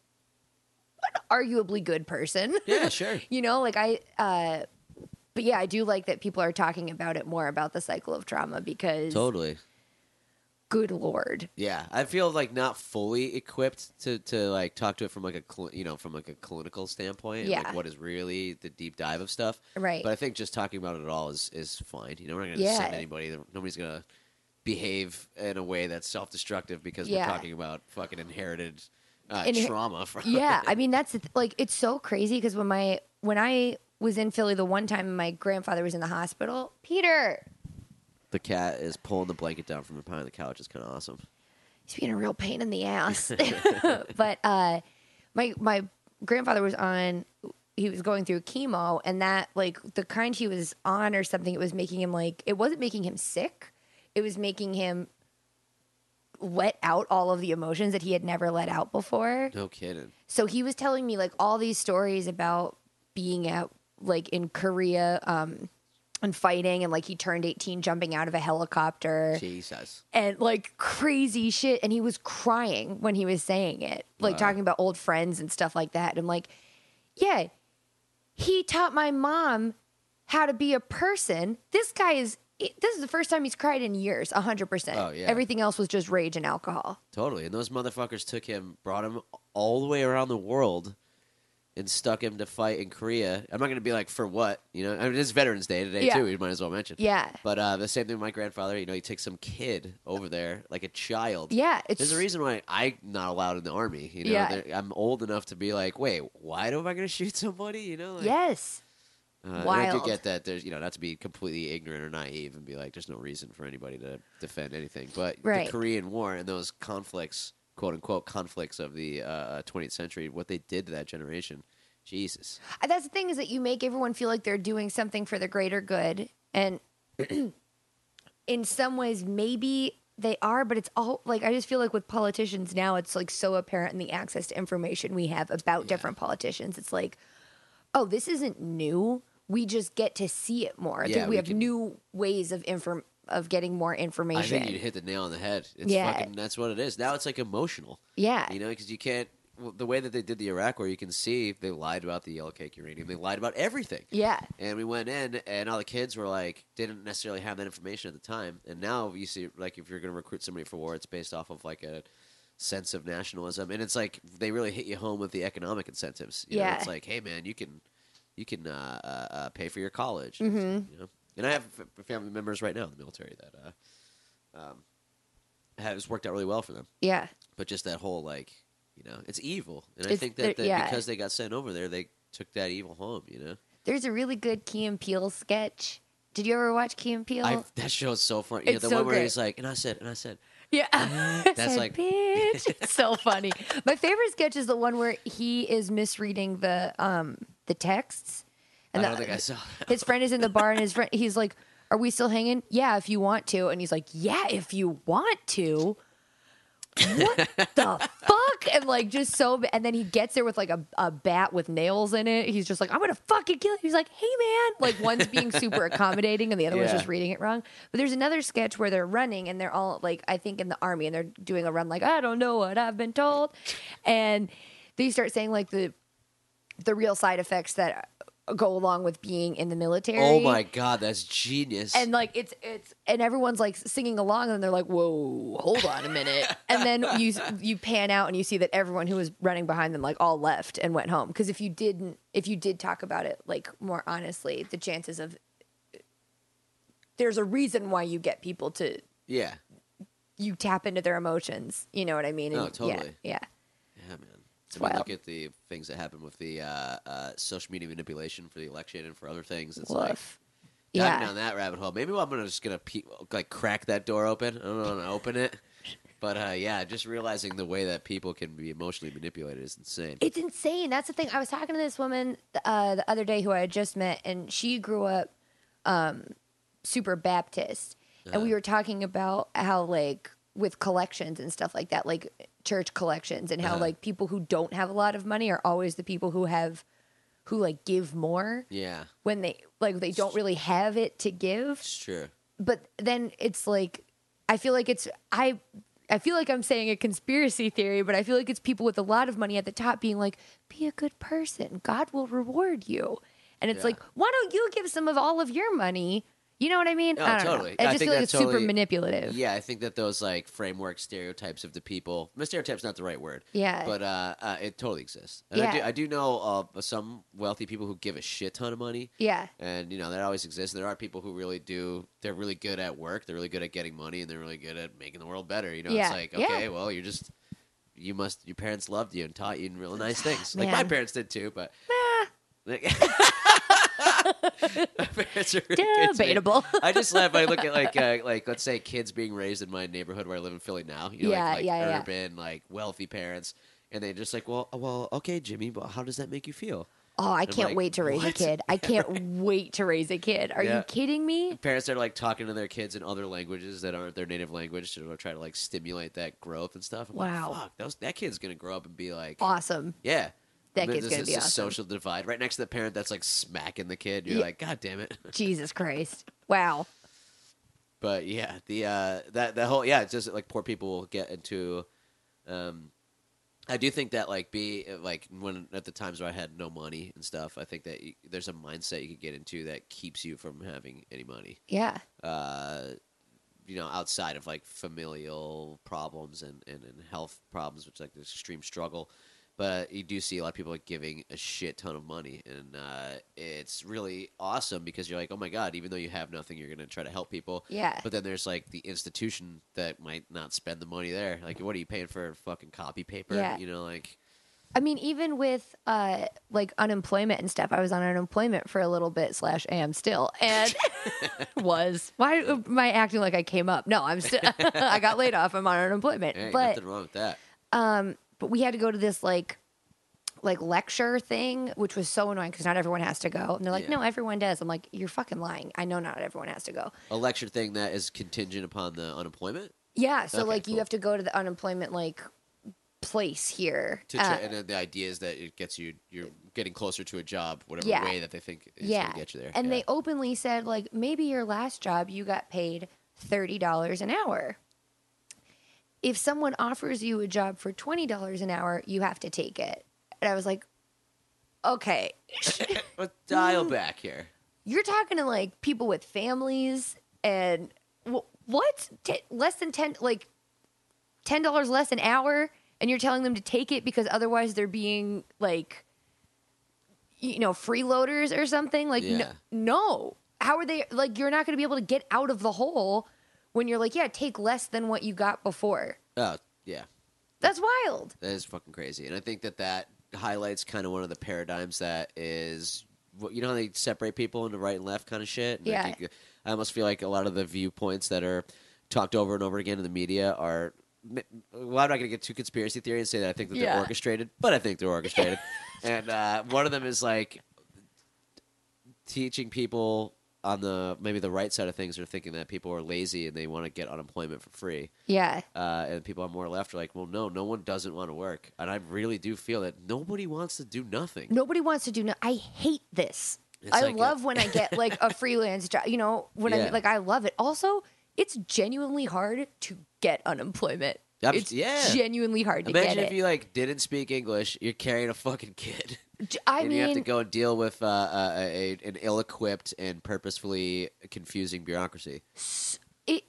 an arguably good person. Yeah, sure. You know, like but yeah, I do like that people are talking about it more about the cycle of trauma because Totally. good Lord. Yeah, I feel like not fully equipped to like talk to it from like a from like a clinical standpoint. And Yeah. like what is really the deep dive of stuff. Right. But I think just talking about it at all is fine. You know, we're not going to Yeah. send anybody. Nobody's going to behave in a way that's self-destructive because Yeah. we're talking about fucking inherited Inher- trauma. From Yeah, I mean that's like it's so crazy because when I was in Philly the one time and my grandfather was in the hospital, Peter, The cat is pulling the blanket down from behind the couch. It's kind of awesome. he's being a real pain in the ass. But my grandfather was he was going through chemo, and that like the kind he was on or something, it was making him like it wasn't making him sick, it was making him let out all of the emotions that he had never let out before. No kidding. So he was telling me like all these stories about being out like in Korea and fighting, and like he turned 18 jumping out of a helicopter Jesus. and like crazy shit, and he was crying when he was saying it, like Wow. talking about old friends and stuff like that. And I'm like, yeah, he taught my mom how to be a person. This is the first time he's cried in years, 100%. Oh, yeah. Everything else was just rage and alcohol. Totally. And those motherfuckers brought him all the way around the world and stuck him to fight in Korea. I'm not going to be like, for what? You know, I mean, it's Veterans Day today, Yeah. too. You might as well mention. Yeah. But the same thing with my grandfather. You know, he takes some kid over there, like a child. Yeah, There's a reason why I'm not allowed in the Army. You know, Yeah. I'm old enough to be like, wait, why am I going to shoot somebody? You know? Like, Yes. and I Wild. do get that there's, not to be completely ignorant or naive and be like, there's no reason for anybody to defend anything. But Right. the Korean War and those conflicts, quote unquote, conflicts of the 20th century, what they did to that generation, Jesus. That's the thing, is that you make everyone feel like they're doing something for the greater good. And in some ways, maybe they are, but it's all like, I just feel like with politicians now, it's like so apparent in the access to information we have about different politicians. It's like, oh, this isn't new. We just get to see it more. I Yeah, think we we have can- new ways of getting more I information. think you hit the nail on the head. It's Yeah. fucking, that's what it is. Now it's like emotional. Yeah. You know, because you can't, the way that they did the Iraq War, you can see they lied about the yellow cake uranium. They lied about everything. Yeah. And we went in, and all the kids were like, didn't necessarily have that information at the time. And now you see, like, if you're going to recruit somebody for war, it's based off of like a sense of nationalism, and it's like they really hit you home with the economic incentives. You know, Yeah. it's like, hey man, you can pay for your college. You know? And I have family members right now in the military that has worked out really well for them. Yeah. But just that whole like, it's evil, and I It's- think that yeah. because they got sent over there, they took that evil home. There's a really good Key and Peele sketch. Did you ever watch Key and Peele? That show is so funny. It's The so one where great. he's like, and I said, Yeah. That's Said, like- bitch. It's so funny. My favorite sketch is the one where he is misreading the texts. I And don't think I saw that. his friend is in the bar, and he's like, "Are we still hanging? Yeah, if you want to." And he's like, "Yeah, if you want to." What the fuck? And like just so, and then he gets there with like a bat with nails in it. He's just like, "I'm gonna fucking kill you." He's like, "Hey man," like one's being super accommodating and the other one's Yeah. just reading it wrong. But there's another sketch where they're running and they're all like, I think in the army, and they're doing a run like, "I don't know what I've been told," and they start saying like the real side effects that go along with being in the military. Oh my God, that's genius. And like it's and everyone's like singing along and they're like, whoa, hold on a minute. And then you pan out and you see that everyone who was running behind them like all left and went home. Because if you did talk about it like more honestly, the chances of there's a reason why you get people to yeah. you tap into their emotions. You know what I mean? No, And totally. Yeah. Yeah, man. It's I mean, wild. look at the things that happen with the social media manipulation for the election and for other things. It's Woof. like diving Yeah. down that rabbit hole. Maybe I'm just gonna like crack that door open. I don't want to open it, but yeah, just realizing the way that people can be emotionally manipulated is insane. It's insane. That's the thing. I was talking to this woman the other day who I had just met, and she grew up super Baptist. And we were talking about how, like, with collections and stuff like that, like church collections, and how, like, people who don't have a lot of money are always the people who like, give more Yeah, when they don't really have it to give. it's true. But then it's like, I feel like I'm saying a conspiracy theory, but I feel like it's people with a lot of money at the top being like, be a good person. God will reward you. And it's Yeah. like, why don't you give some of all of your money? You know what I mean? Oh, I don't totally. know. I I just think feel like that's it's super totally- manipulative. Yeah, I think that those like framework stereotypes of the people. Stereotype's not the right word. Yeah. but it totally exists. And Yeah. I do know some wealthy people who give a shit ton of money. Yeah. And that always exists. There are people who really do. They're really good at work. They're really good at getting money, and they're really good at making the world better. Yeah. It's like, okay, Yeah. well, your parents loved you and taught you really nice things. Like my Man. parents did too, but my parents are really good to me. Debatable. I just laugh. I look at like let's say kids being raised in my neighborhood where I live in Philly now. Yeah, like yeah. urban, like wealthy parents, and they're just like, well, okay, Jimmy, but how does that make you feel? Oh, I I'm can't like, wait to raise a what? kid. I can't wait to raise a kid. Are Yeah. you kidding me? Parents are like talking to their kids in other languages that aren't their native language to try to like stimulate that growth and stuff. I'm Wow. like, fuck, that kid's gonna grow up and be like, Awesome. yeah. That kid's this gonna is be a awesome. social divide right next to the parent that's like smacking the kid. You're Yeah. like, God damn it. Jesus Christ. Wow. But yeah, the that whole it's just like poor people will get into. I do think that when at the times where I had no money and stuff, I think that there's a mindset you could get into that keeps you from having any money. Yeah. Outside of like familial problems and health problems, which is like this extreme struggle. But you do see a lot of people like giving a shit ton of money, and it's really awesome because you're like, oh my God, even though you have nothing, you're going to try to help people. Yeah. But then there's like the institution that might not spend the money there. Like, what are you paying for fucking copy paper? Yeah. I mean, even with like unemployment and stuff, I was on unemployment for a little bit / am still, and why am I acting like I came up? No, I'm still. I got laid off. I'm on unemployment, Hey, but nothing wrong with that. but we had to go to this like lecture thing, which was so annoying because not everyone has to go. And they're like, Yeah. no, everyone does. I'm like, you're fucking lying. I know not everyone has to go. A lecture thing that is contingent upon the unemployment. Yeah, so Okay, like cool. you have to go to the unemployment like place here. And then the idea is that it gets you're getting closer to a job, whatever Yeah. way that they think is Yeah. going to get you there. And Yeah. they openly said, like, maybe your last job you got paid $30 an hour. If someone offers you a job for $20 an hour, you have to take it. And I was like, okay. But dial back here. You're talking to like people with families and what? Less than 10, like $10 less an hour, and you're telling them to take it because otherwise they're being like, freeloaders or something. Like, Yeah. no. How are they like? You're not going to be able to get out of the hole when you're like, yeah, take less than what you got before. Oh, yeah. That's wild. That is fucking crazy. And I think that highlights kind of one of the paradigms that is, how they separate people into right and left kind of shit? And Yeah. I almost feel like a lot of the viewpoints that are talked over and over again in the media are, well, I'm not going to get too conspiracy theory and say that I think that Yeah. they're orchestrated, but I think they're orchestrated. And one of them is like teaching people on maybe the right side of things are thinking that people are lazy and they want to get unemployment for free. Yeah. And people on more left are like, well, no one doesn't want to work. And I really do feel that nobody wants to do nothing. Nobody wants to do. I hate this. It's I like love when I get like a freelance job. Yeah. I love it. Also, it's genuinely hard to get unemployment. It's genuinely hard to Imagine get if it. you like didn't speak English, you're carrying a fucking kid, I and mean, you have to go and deal with an ill-equipped and purposefully confusing bureaucracy. this.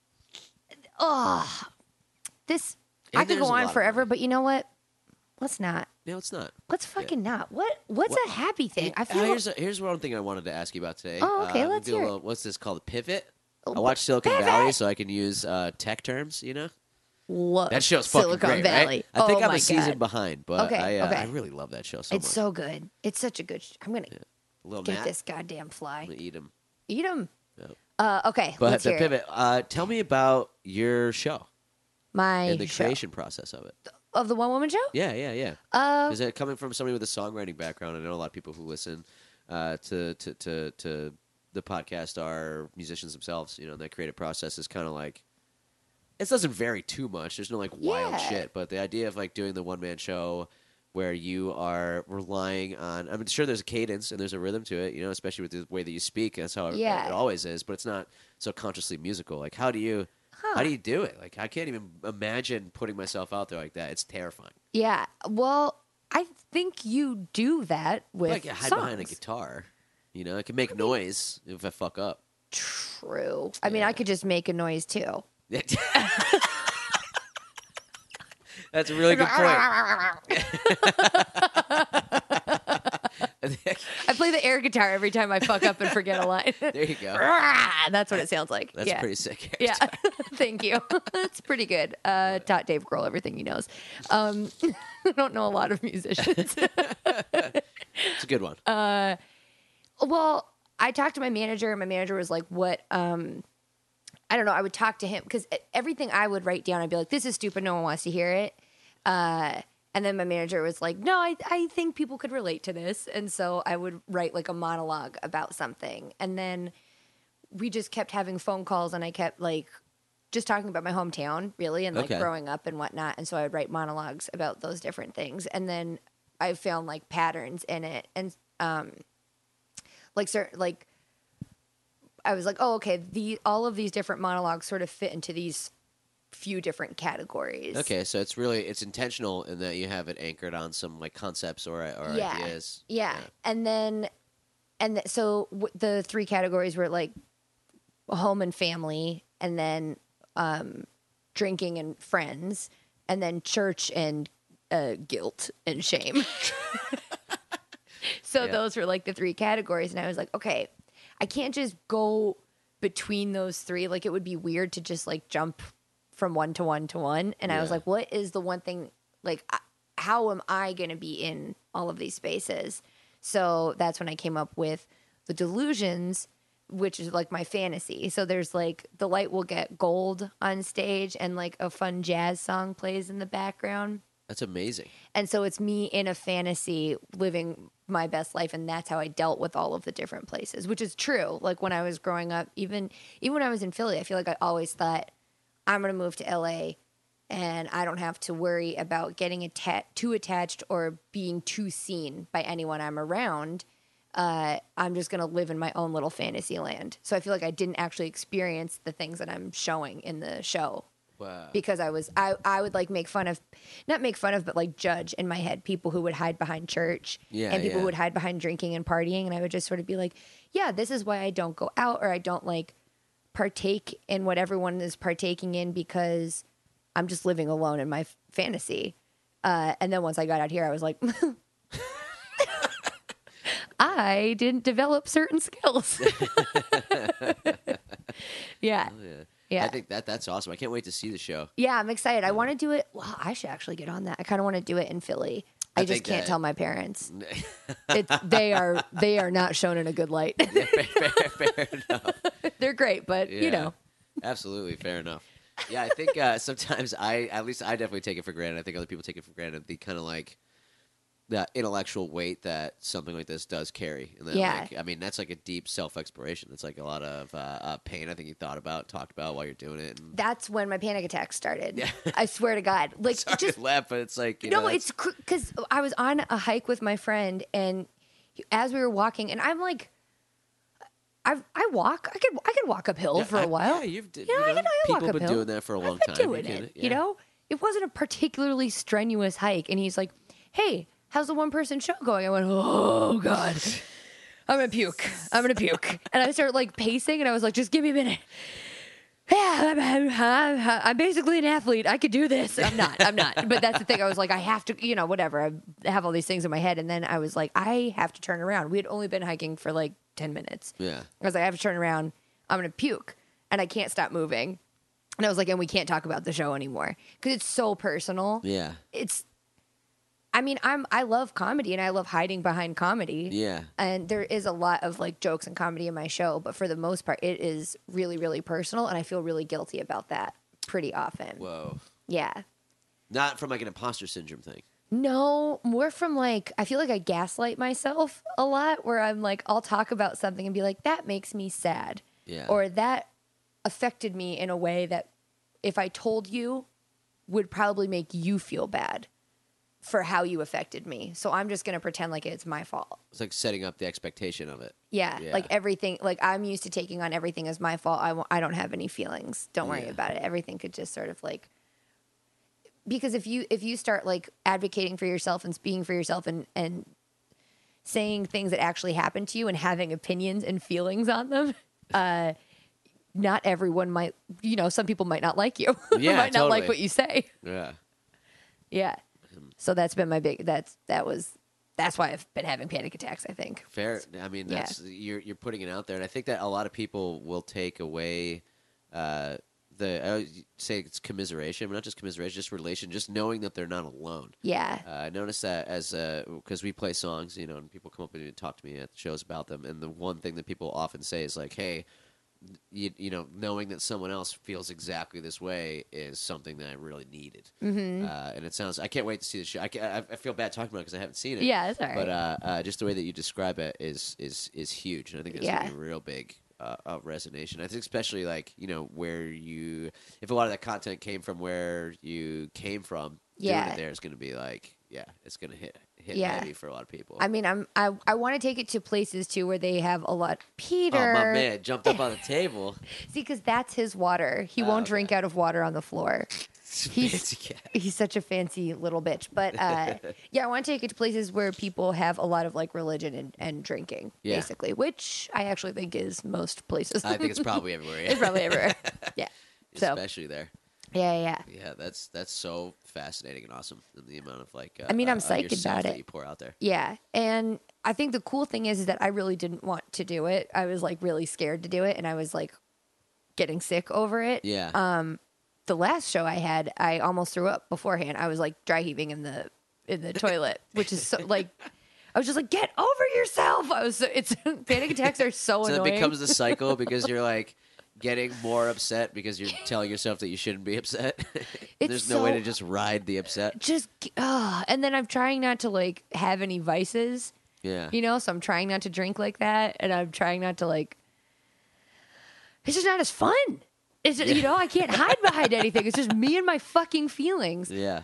And I could there's go a on lot of forever, money. but you know what? Let's not. No, it's not. Let's fucking not. What's a happy thing? I feel Here's one thing I wanted to ask you about today. Oh, okay, let's do a hear it. little, what's this called? A pivot? Oh, I watch Silicon pivot! Valley, so I can use tech terms. You know, love that show's fucking Silicon great, Valley. right? I think Oh I'm my a season God. behind, but Okay, I okay. really love that show so It's much. so good. It's such a good. I'm gonna Little get Matt, this goddamn fly. I'm gonna eat him. Eat them. Yep. Okay, But let's the hear it. pivot. Tell me about your show My and the show. creation process of it. Of the one woman show. Yeah. Is it coming from somebody with a songwriting background? I know a lot of people who listen to the podcast are musicians themselves. You know, the creative process is kind of like it doesn't vary too much. There's no like wild Yeah. shit, but the idea of like doing the one man show where you are relying on. I mean, sure, there's a cadence and there's a rhythm to it. You know, especially with the way that you speak. That's how Yeah. it always is. But it's not so consciously musical. Like, how do you? How do you do it? Like, I can't even imagine putting myself out there like that. It's terrifying. Yeah. Well, I think you do that with Like, I hide songs. behind a guitar. You know, I can make noise if I fuck up. True. I mean, I could just make a noise too. That's a really good point. I play the air guitar every time I fuck up and forget a line. There you go. That's what it sounds like. That's yeah. pretty sick. Yeah, thank you. That's pretty good. Taught Dave Grohl everything he knows. I don't know a lot of musicians. It's a good one. Well, I talked to my manager, and my manager was like, "What?" I don't know. I would talk to him because everything I would write down, I'd be like, "This is stupid. No one wants to hear it." And then my manager was like, "No, I think people could relate to this," and so I would write like a monologue about something, and then we just kept having phone calls, and I kept like just talking about my hometown, really, and like Okay. growing up and whatnot, and so I would write monologues about those different things, and then I found like patterns in it, and like I was like, oh, okay, all of these different monologues sort of fit into these few different categories. Okay, so it's intentional in that you have it anchored on some like concepts or Yeah. ideas. Yeah. And then, so the three categories were like home and family, and then drinking and friends, and then church and guilt and shame. So Yeah. those were like the three categories. And I was like, okay, I can't just go between those three. Like, it would be weird to just like jump from one to one to one. And I was Yeah. like, what is the one thing, like, how am I going to be in all of these spaces? So that's when I came up with the Delusions, which is like my fantasy. So there's like the light will get gold on stage, and like a fun jazz song plays in the background. That's amazing. And so it's me in a fantasy living my best life, and that's how I dealt with all of the different places, which is true. Like when I was growing up, even when I was in Philly, I feel like I always thought I'm going to move to LA and I don't have to worry about getting too attached or being too seen by anyone I'm around. I'm just going to live in my own little fantasy land. So I feel like I didn't actually experience the things that I'm showing in the show. Wow. Because I would like not make fun of, but like judge in my head people who would hide behind church and people who would hide behind drinking and partying. And I would just sort of be like, yeah, this is why I don't go out, or I don't like partake in what everyone is partaking in, because I'm just living alone in my fantasy. And then once I got out here, I was like, I didn't develop certain skills. Yeah. Yeah. I think that's awesome. I can't wait to see the show. Yeah, I'm excited. I want to do it. Well, I should actually get on that. I kind of want to do it in Philly. I just think can't that- tell my parents. They are not shown in a good light. Fair enough. They're great, but you Yeah. know. Absolutely, fair enough. Yeah, I think sometimes I definitely take it for granted. I think other people take it for granted. The kind of like that intellectual weight that something like this does carry. And then, Yeah. like, I mean, that's like a deep self-exploration. It's like a lot of pain I think you talked about while you're doing it. And That's when my panic attack started. Yeah. I swear to God. Like, sorry just to laugh, but it's like, no, it's because I was on a hike with my friend, and as we were walking, and I'm like, I walk. I could walk uphill for a while. Yeah, you've You know, I can walk people have been uphill. doing that for a long I've been time. doing You can- it. yeah. You know, it wasn't a particularly strenuous hike. And he's like, hey, how's the one-person show going? I went, oh, God. I'm going to puke. And I started, like, pacing, and I was like, just give me a minute. Yeah, I'm basically an athlete. I could do this. I'm not. But that's the thing. I was like, I have to, whatever. I have all these things in my head. And then I was like, I have to turn around. We had only been hiking for like 10 minutes. Yeah. I was like, I have to turn around. I'm going to puke. And I can't stop moving. And I was like, and we can't talk about the show anymore. Because it's so personal. Yeah. I love comedy and I love hiding behind comedy. Yeah. And there is a lot of like jokes and comedy in my show, but for the most part, it is really, really personal. And I feel really guilty about that pretty often. Whoa. Yeah. Not from like an imposter syndrome thing. No, more from like, I feel like I gaslight myself a lot where I'm like, I'll talk about something and be like, that makes me sad. Yeah. Or that affected me in a way that if I told you would probably make you feel bad for how you affected me. So I'm just going to pretend like it's my fault. It's like setting up the expectation of it. Yeah, Yeah. like everything, like I'm used to taking on everything as my fault. I don't have any feelings. Don't worry Yeah. about it. Everything could just sort of like, because if you start like advocating for yourself and speaking for yourself and saying things that actually happen to you and having opinions and feelings on them, not everyone might, some people might not like you. Yeah, might not like totally. what you say. Yeah. Yeah. So that's been my big, that's why I've been having panic attacks, I think. Fair. I mean, that's you're putting it out there, and I think that a lot of people will take away I would say it's commiseration, but not just commiseration, just relation, just knowing that they're not alone. Yeah. I noticed that as because we play songs, and people come up and talk to me at shows about them, and the one thing that people often say is like, "Hey, knowing that someone else feels exactly this way is something that I really needed." Mm-hmm. And it sounds, I can't wait to see the show. I feel bad talking about it because I haven't seen it. Yeah, that's all right. But just the way that you describe it is huge, and I think that's gonna be a real big resonation. I think especially like where if a lot of that content came from where you came from, doing it there is going to be like it's going to hit heavy for a lot of people. I mean, I want to take it to places too where they have a lot. Peter, oh my man, jumped up on the table. See, because that's his water. He won't drink out of water on the floor. Fancy cat. He's such a fancy little bitch. But I want to take it to places where people have a lot of like religion and drinking, basically, which I actually think is most places. I think it's probably everywhere. Yeah. It's probably everywhere. Yeah. So, especially there. Yeah. Yeah, that's so fascinating and awesome. And the amount of like, I'm psyched yourself about that it. you pour out there. Yeah, and I think the cool thing is that I really didn't want to do it. I was like really scared to do it, and I was like getting sick over it. Yeah. The last show I had, I almost threw up beforehand. I was like dry heaving in the toilet, which is so like. I was just like, get over yourself. It's panic attacks are so So annoying. it becomes a cycle because you're like getting more upset because you're telling yourself that you shouldn't be upset. There's no way to just ride the upset. And then I'm trying not to like have any vices. Yeah. So I'm trying not to drink like that, and I'm trying not to like. It's just not as fun. It's I can't hide behind anything. It's just me and my fucking feelings. Yeah.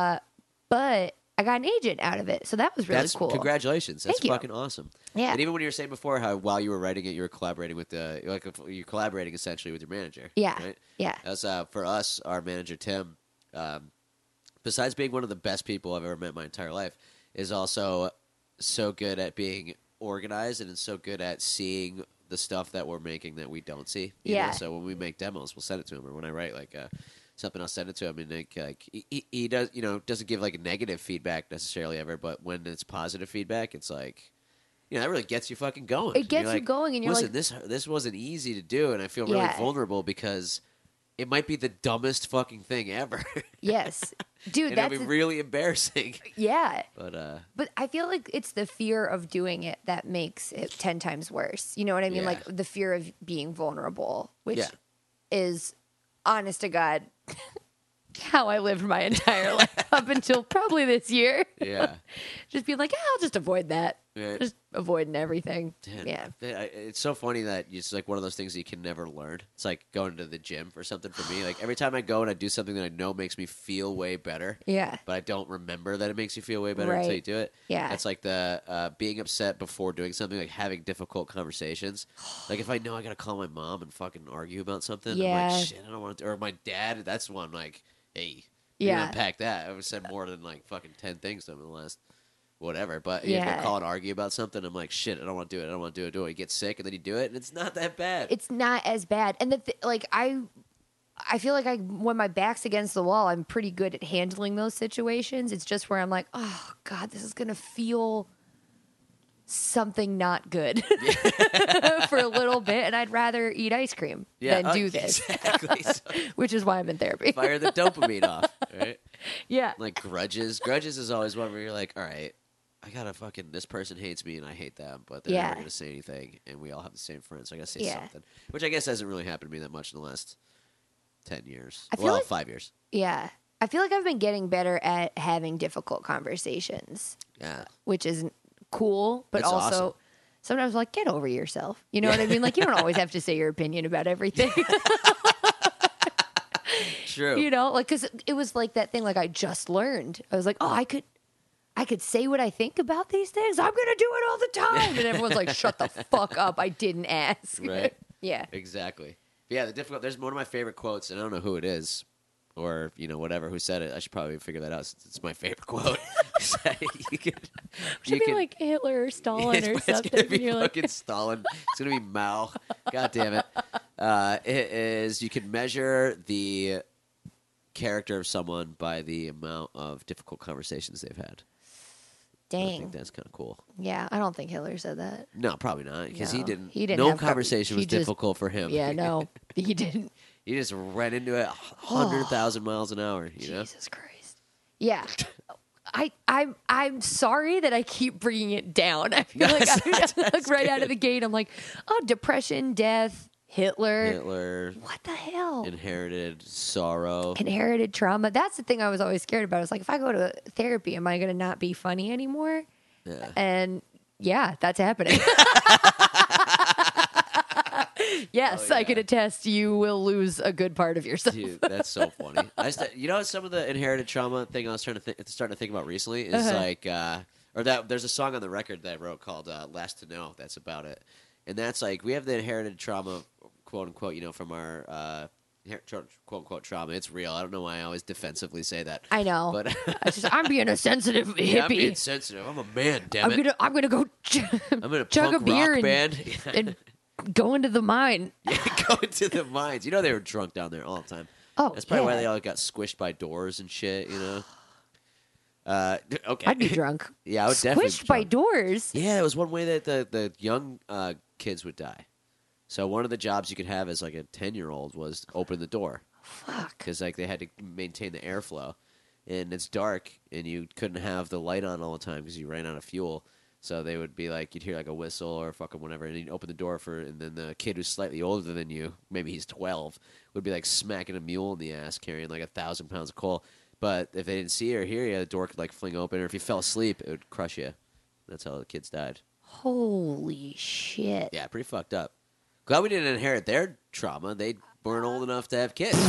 But I got an agent out of it, so that was really cool. Congratulations. That's Thank you. fucking awesome. Yeah. And even when you were saying before how while you were writing it, you were collaborating with you're collaborating essentially with your manager. Yeah. Right? Yeah. As for us, our manager Tim, besides being one of the best people I've ever met in my entire life, is also so good at being organized and is so good at seeing the stuff that we're making that we don't see. You know? So when we make demos, we'll send it to him, or when I write something, I'll send it to him, and he does doesn't give like negative feedback necessarily ever, but when it's positive feedback, it's like that really gets you fucking going. It gets you going, and you're listen, like, this wasn't easy to do, and I feel really vulnerable because it might be the dumbest fucking thing ever. Yes, dude, and it'll be really embarrassing. Yeah, but I feel like it's the fear of doing it that makes it 10 times worse. You know what I mean? Yeah. Like the fear of being vulnerable, which is, honest to God, how I lived my entire life up until probably this year. Yeah. Just being like, I'll just avoid that. Yeah. Just avoiding everything. Damn. Yeah. It's so funny that it's like one of those things that you can never learn. It's like going to the gym or something for me. Like every time I go and I do something that I know makes me feel way better. Yeah. But I don't remember that it makes you feel way better until you do it. Yeah. That's like the being upset before doing something, like having difficult conversations. Like if I know I got to call my mom and fucking argue about something, I'm like, shit, I don't want to. Or my dad, that's one like, hey, You Yeah. unpack that. I've said more than like fucking 10 things to him in the last whatever. But Yeah. you call and argue about something. I'm like, shit, I don't want to do it. I don't want to do it. Do it. You get sick and then you do it, and it's not that bad. It's not as bad. And like I feel like when my back's against the wall, I'm pretty good at handling those situations. It's just where I'm like, oh God, this is gonna feel something not good for a little bit, and I'd rather eat ice cream than do this. Exactly. So Which is why I'm in therapy. fire the dopamine off, right? Yeah. Like grudges. Grudges is always one where you're like, all right, I gotta fucking, this person hates me and I hate them, but they're Yeah. never gonna say anything, and we all have the same friends, so I gotta say Yeah. something. Which I guess hasn't really happened to me that much in the last 10 years. I feel Well, like- 5 years. Yeah. I feel like I've been getting better at having difficult conversations, Yeah. which is cool, but It's also awesome. sometimes like get over yourself. You know what I mean? Like you don't always have to say your opinion about everything. True. You know, like because it was like that thing. Like I just learned. I was like, oh, I could say what I think about these things. I'm gonna do it all the time, and everyone's like, shut the fuck up. I didn't ask. Right. Yeah. Exactly. Yeah, there's one of my favorite quotes, and I don't know who it is, or, whatever, who said it. I should probably figure that out since it's my favorite quote. you could, Should be like Hitler or Stalin or it's something. gonna be You're like, fucking Stalin. It's gonna be Mao. God damn it. It is, you can measure the character of someone by the amount of difficult conversations they've had. I dang. think that's kind of cool. Yeah, I don't think Hitler said that. No, probably not, because No, he didn't. he didn't No have conversation he was just- difficult for him. Yeah, no, he didn't. He just ran into it 100,000 miles an hour. You know. Jesus Christ. Yeah. I'm sorry that I keep bringing it down. I feel like I'm like right out of the gate. I'm like, oh, depression, death, Hitler. Hitler What the hell? inherited sorrow. Inherited trauma. That's the thing I was always scared about. It's like, if I go to therapy, am I going to not be funny anymore? Yeah. And yeah, that's happening. Yes, Oh, I yeah. can attest you will lose a good part of yourself. Dude, that's so funny. Some of the inherited trauma thing I was starting to think about recently is Uh-huh. like, or that there's a song on the record that I wrote called "Last to Know." That's about it, and that's like we have the inherited trauma, quote unquote, from our quote unquote trauma. It's real. I don't know why I always defensively say that. I know. But I'm being a sensitive hippie. yeah, I'm being sensitive. I'm a man. Damn it. I'm gonna go I'm in a chug a punk beer rock and, band. and go into the mine. Go into the mines. They were drunk down there all the time. Oh, That's probably why yeah. they all got squished by doors and shit. Okay. I'd be drunk. Yeah, I would definitely. Squished be by drunk. doors. Yeah, it was one way that the young kids would die. So one of the jobs you could have as like a 10-year-old was open the door Fuck. because like they had to maintain the airflow, and it's dark and you couldn't have the light on all the time because you ran out of fuel. So they would be like, you'd hear like a whistle or fucking whatever, and you'd open the door and then the kid who's slightly older than you, maybe he's 12, would be like smacking a mule in the ass carrying like 1,000 pounds of coal. But if they didn't see or hear you, the door could like fling open, or if you fell asleep, it would crush you. That's how the kids died. Holy shit. Yeah, pretty fucked up. Glad we didn't inherit their trauma. They weren't old enough to have kids.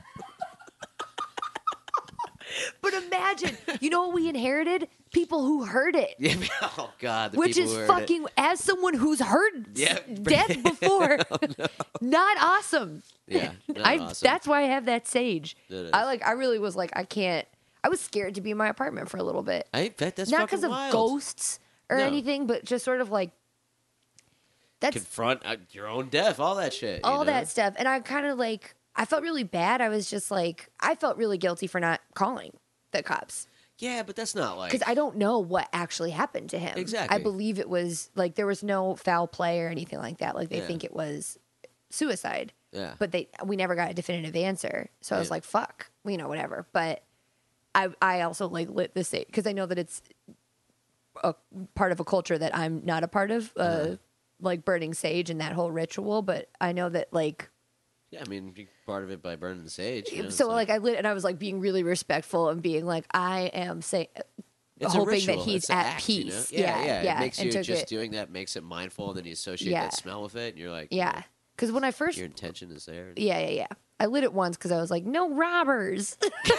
But imagine, you know what we inherited? People who heard it. Yeah, oh God, the Which people is who heard fucking, as someone who's heard Yeah. death before, not awesome. It. Yeah, not awesome. That's why I have that sage. It is. I really was like, I can't. I was scared to be in my apartment for a little bit. I bet that's Not fucking because of wild. ghosts or No. anything, but just sort of like that's Confront your own death, all that shit. all you know? that stuff. And I kind of like, I felt really bad. I was just like, I felt really guilty for not calling the cops Yeah, but that's not like because I don't know what actually happened to him. Exactly. I believe it was like there was no foul play or anything like that. Like they Yeah. think it was suicide, yeah. but we never got a definitive answer. So I was Yeah. like, fuck, whatever. But I also like lit the stage because I know that it's a part of a culture that I'm not a part of, like burning sage and that whole ritual. But I know that like, Yeah, I mean, you're part of it by burning the sage. You know, it's so like I lit and I was like being really respectful and being like, I am saying, it's a hoping that ritual. he's It's an at act, you know? peace. Yeah. It makes and you took just it- doing that makes it mindful, and then you associate Yeah. that smell with it, and you're like, Yeah. Because when I first, your intention is there. yeah. I lit it once because I was like, no robbers.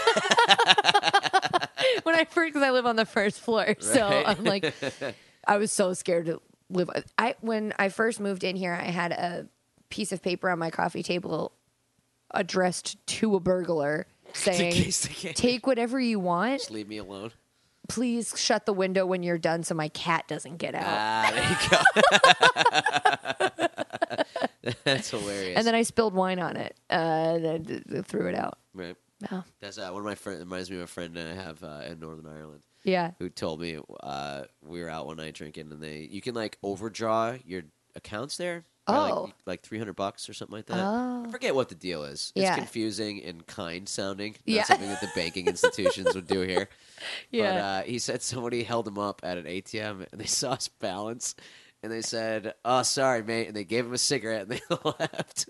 When I first, because I live on the first floor. So Right. I'm like, I was so scared to live. When I first moved in here, I had a piece of paper on my coffee table addressed to a burglar. saying, case they can't. take whatever you want. Just leave me alone. Please shut the window when you're done so my cat doesn't get out. There you go. That's hilarious. And then I spilled wine on it. Then threw it out. right. Oh. That's one of my friends. Reminds me of a friend I have in Northern Ireland Yeah. who told me we were out one night drinking, and you can like overdraw your accounts there. By, Oh. like $300 or something like that. Oh. I forget what the deal is. It's Yeah. confusing and kind sounding. Not Yeah. something that the banking institutions would do here. Yeah. But he said somebody held him up at an ATM and they saw his balance and they said, "Oh, sorry, mate," and they gave him a cigarette and they left.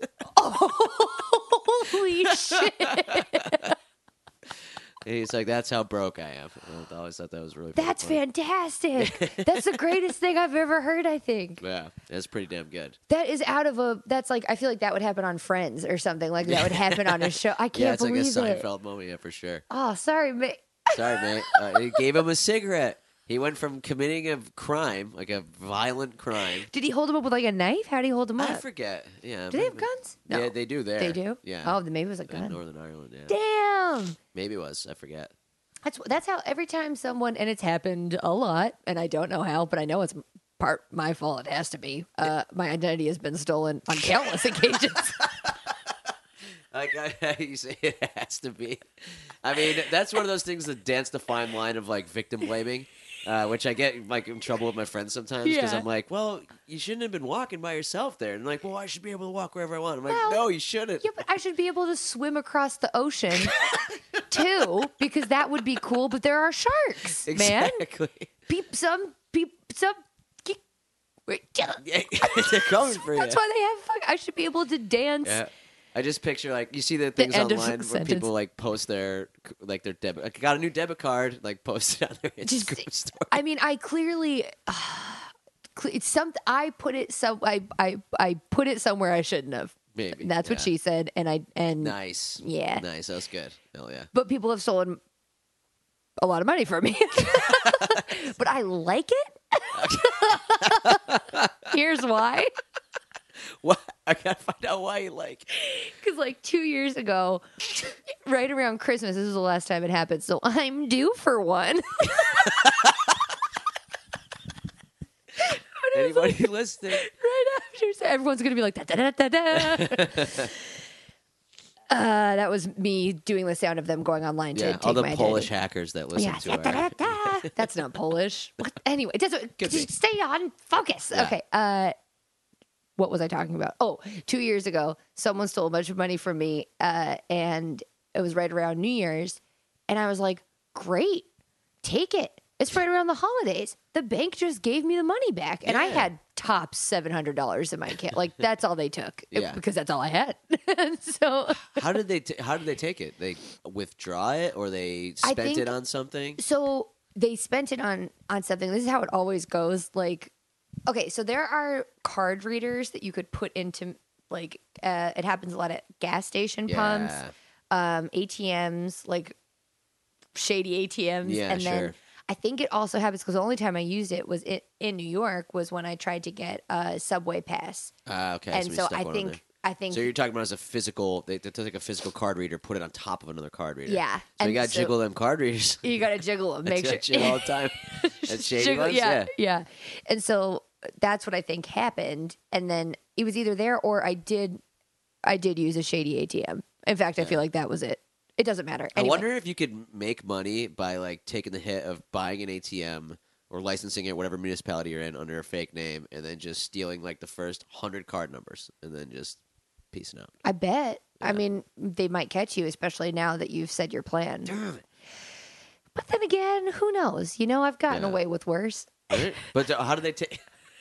Holy shit. And he's like, "That's how broke I am." And I always thought that was really. That's funny. fantastic. That's the greatest thing I've ever heard, I think. Yeah, that's pretty damn good. That is that's like, I feel like that would happen on Friends or something. Like that would happen on a show. I can't Yeah, it's like a believe it. Seinfeld moment, yeah, for sure. Oh, sorry, mate. Sorry, mate. He gave him a cigarette. He went from committing a crime, like a violent crime. Did he hold him up with like a knife? How did he hold him up? I forget. Yeah. Do they have guns? No. Yeah, they do there. They do? Yeah. Oh, then maybe it was a In gun. Northern Ireland, yeah. Damn. Maybe it was. I forget. That's how every time someone, and it's happened a lot, and I don't know how, but I know it's part my fault. It has to be. My identity has been stolen on countless occasions. Like you say, it has to be. I mean, that's one of those things that dance the fine line of like victim blaming, which I get like in trouble with my friends sometimes because Yeah. I'm like, well, you shouldn't have been walking by yourself there, and like, well, I should be able to walk wherever I want. I'm like, Well, no, you shouldn't. Yeah, but I should be able to swim across the ocean too, because that would be cool. But there are sharks, man. Exactly. Some. Yeah, they're coming for you. That's why they have fun. I should be able to dance. Yeah. I just picture like you see the things end of online where sentence. people like post their debit. I got a new debit card, like posted on their Just- Instagram story. I mean, I clearly. It's something I put it I put it somewhere I shouldn't have. Maybe That's what yeah. she said, and Nice. Yeah. Nice. That was good. Hell yeah. but people have stolen a lot of money from me. But I like it. Here's why. What? I gotta find out why you like. Because like 2 years ago, right around Christmas, this was the last time it happened. So I'm due for one. Anybody listening? Right after, so everyone's gonna be like da da da da da. That was me doing the sound of them going online to Yeah, take all the my Polish identity. hackers that listen Yeah, to da, da, our. da, da. That's not Polish. What? Anyway, it doesn't. Could be. Just stay on focus. Yeah. Okay. What was I talking about? Oh, 2 years ago, someone stole a bunch of money from me, and it was right around New Year's, and I was like, "Great, take it. It's right around the holidays. The bank just gave me the money back, and I Yeah. had top $700 in my account. Like that's all they took, Yeah. because that's all I had. So How did they take it? They withdraw it or they I spent think- it on something? So they spent it on something. This is how it always goes. Like, okay, so there are card readers that you could put into like it happens a lot at gas station pumps, ATMs, like shady ATMs, Yeah, and then sure. I think it also happens because the only time I used it was in New York was when I tried to get a subway pass, Okay. and we so stuck I one on there. think So you're talking about as a physical? They took like a physical card reader, put it on top of another card reader. Yeah, So and you got to so- jiggle them card readers. you got to jiggle them, make That's sure. that shit all the time. That's shady Jiggle- ones? yeah. And so that's what I think happened. And then it was either there or I did use a shady ATM. In fact, I feel like that was it. It doesn't matter. I Anyway, wonder if you could make money by like taking the hit of buying an ATM or licensing it, whatever municipality you're in, under a fake name, and then just stealing like the first 100 card numbers, and then just peacing out. I bet. I mean, they might catch you, especially now that you've said your plan. But then again, who knows? You know, I've gotten Yeah. away with worse. Right? But how do they take?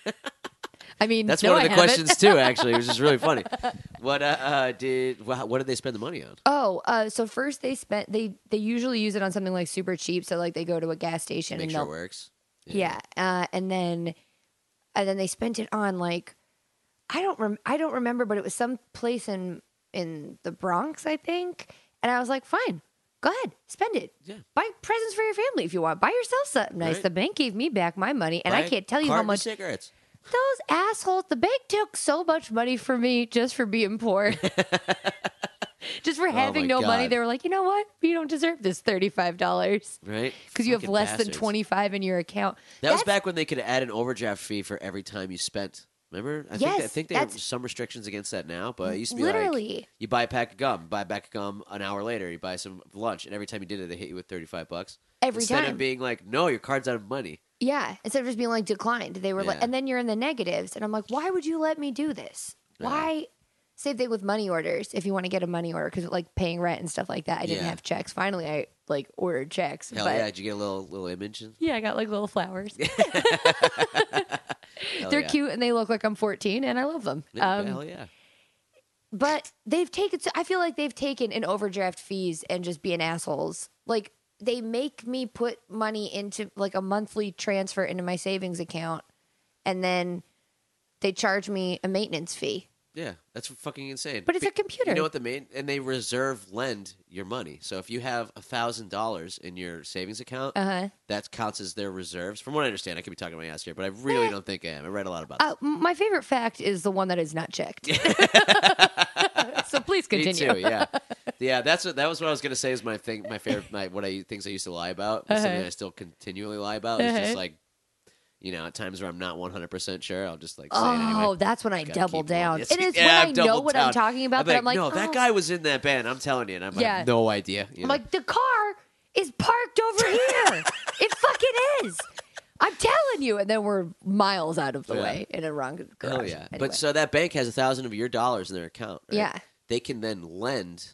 I mean, That's no, one of I the haven't. questions too. Actually, which is really funny. What did they spend the money on? Oh, so first they usually use it on something like super cheap. So like they go to a gas station Make and sure it they'll works. Yeah, and then they spent it on like I don't remember, but it was some place in the Bronx, I think. And I was like, fine, go ahead, spend it. Yeah. Buy presents for your family if you want. Buy yourself something nice. Right. The bank gave me back my money, and I Buy a can't tell you how carton of much cigarettes. those assholes. The bank took so much money from me just for being poor. Just for having my no money, God. they were like, you know what? You don't deserve this $35 Right? because you have Fucking less than bastards. 25 in your account. That was That's- back when they could add an overdraft fee for every time you spent. Remember? I Yes, think there are that's- some restrictions against that now, but it used to be Literally. like you buy a pack of gum, buy a pack of gum an hour later, you buy some lunch, and every time you did it, they hit you with $35. Every Instead time. of being like, no, your card's out of money. Yeah, instead of just being like declined, they were like, Yeah. and then you're in the negatives, and I'm like, why would you let me do this? Why? Same thing with money orders. If you want to get a money order, because like paying rent and stuff like that, I didn't Yeah. have checks. Finally, I like ordered checks. Hell but yeah, did you get a little image? yeah, I got like little flowers. Hell They're yeah. cute and they look like I'm 14, and I love them. Hell yeah. But they've taken. I feel like they've taken in overdraft fees and just being assholes. Like they make me put money into like a monthly transfer into my savings account, and then they charge me a maintenance fee. Yeah, that's fucking insane. But it's a computer. You know what and they lend your money. So if you have $1,000 in your savings account, that counts as their reserves. From what I understand, I could be talking my ass here, but I really don't think I am. I read a lot about this. My favorite fact is the one that is not checked. So please Me continue. too. Yeah, yeah. That was what I was gonna say. Is my thing, my favorite, things I used to lie about. Something I still continually lie about. Is just like, at times where I'm not 100% sure, I'll just like say it anyway. Oh, that's when I Gotta double keep going. down. Yes. It is Yeah, when I've I know doubled what down. I'm talking about, but I'm like, no, that guy was in that band. I'm telling you, and I Yeah. have no idea. I'm like, the car is parked over here. It fucking is. I'm telling you. And then we're miles out of the Yeah. way in a wrong garage. oh yeah. Anyway. But so that bank has $1,000 of your dollars in their account. Right? Yeah. They can then lend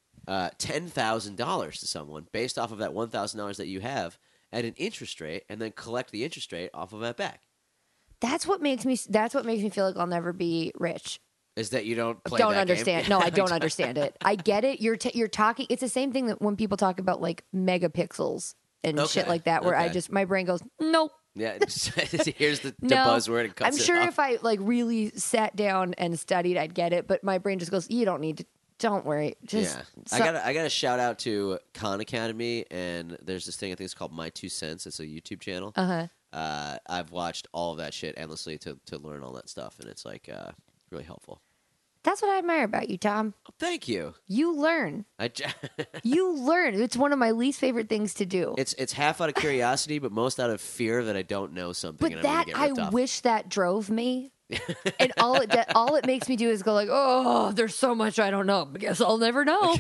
$10,000 to someone based off of that $1,000 that you have at an interest rate, and then collect the interest rate off of that back. That's what makes me feel like I'll never be rich. Is that you don't play Don't that understand. game? No, I don't understand it. I get it. You're talking. It's the same thing that when people talk about like megapixels and shit Okay, like that, where okay. my brain goes, nope. Yeah, here's the No, buzzword and cuts I'm it sure off. if I like really sat down and studied, I'd get it. But my brain just goes, you don't need to. Don't worry. Just Yeah, I got a shout out to Khan Academy, and there's this thing I think it's called My 2 Cents. It's a YouTube channel. I've watched all of that shit endlessly to learn all that stuff, and it's like really helpful. That's what I admire about you, Tom. Oh, thank you. You learn. It's You learn. It's one of my least favorite things to do. it's half out of curiosity, but most out of fear that I don't know something. But and that I'm gonna get ripped I off. wish that drove me. And all it makes me do is go like, oh, there's so much I don't know. I guess I'll never know.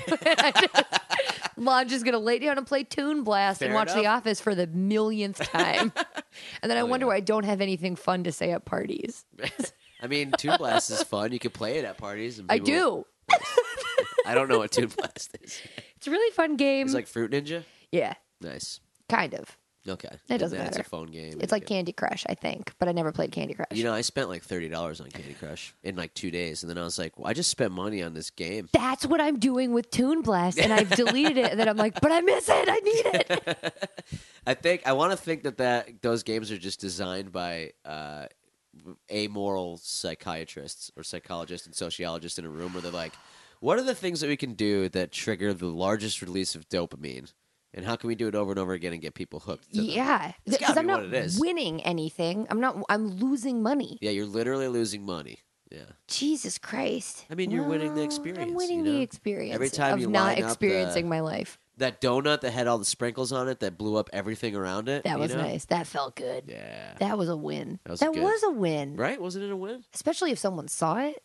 I'm just gonna lay down and play Toon Blast and Fair watch The enough. Office for the millionth time. And then I wonder yeah. why I don't have anything fun to say at parties. I mean, Toon Blast is fun. You can play it at parties. And I people- do. I don't know what Toon Blast is. It's a really fun game. It's like Fruit Ninja. yeah, Nice. kind of. Okay. It doesn't It's a matter. phone game. It's like Candy Crush, I think, but I never played Candy Crush. You know, I spent like $30 on Candy Crush in like 2 days, and then I was like, well, I just spent money on this game. That's what I'm doing with Toon Blast, and I've deleted it. And then I'm like, but I miss it. I need it. I want to think that those games are just designed by amoral psychiatrists or psychologists and sociologists in a room where they're like, what are the things that we can do that trigger the largest release of dopamine? And how can we do it over and over again and get people hooked? To them? Yeah, It's gotta because I'm be not what it is. winning anything. I'm losing money. Yeah, you're literally losing money. Yeah. Jesus Christ! I mean, you're winning the experience, I'm winning you know? the experience. Every time of you not line up experiencing my life. That donut that had all the sprinkles on it that blew up everything around it. That you was know? nice. That felt good. Yeah. That was a win. That was That good. was a win. Right? Wasn't it a win? Especially if someone saw it.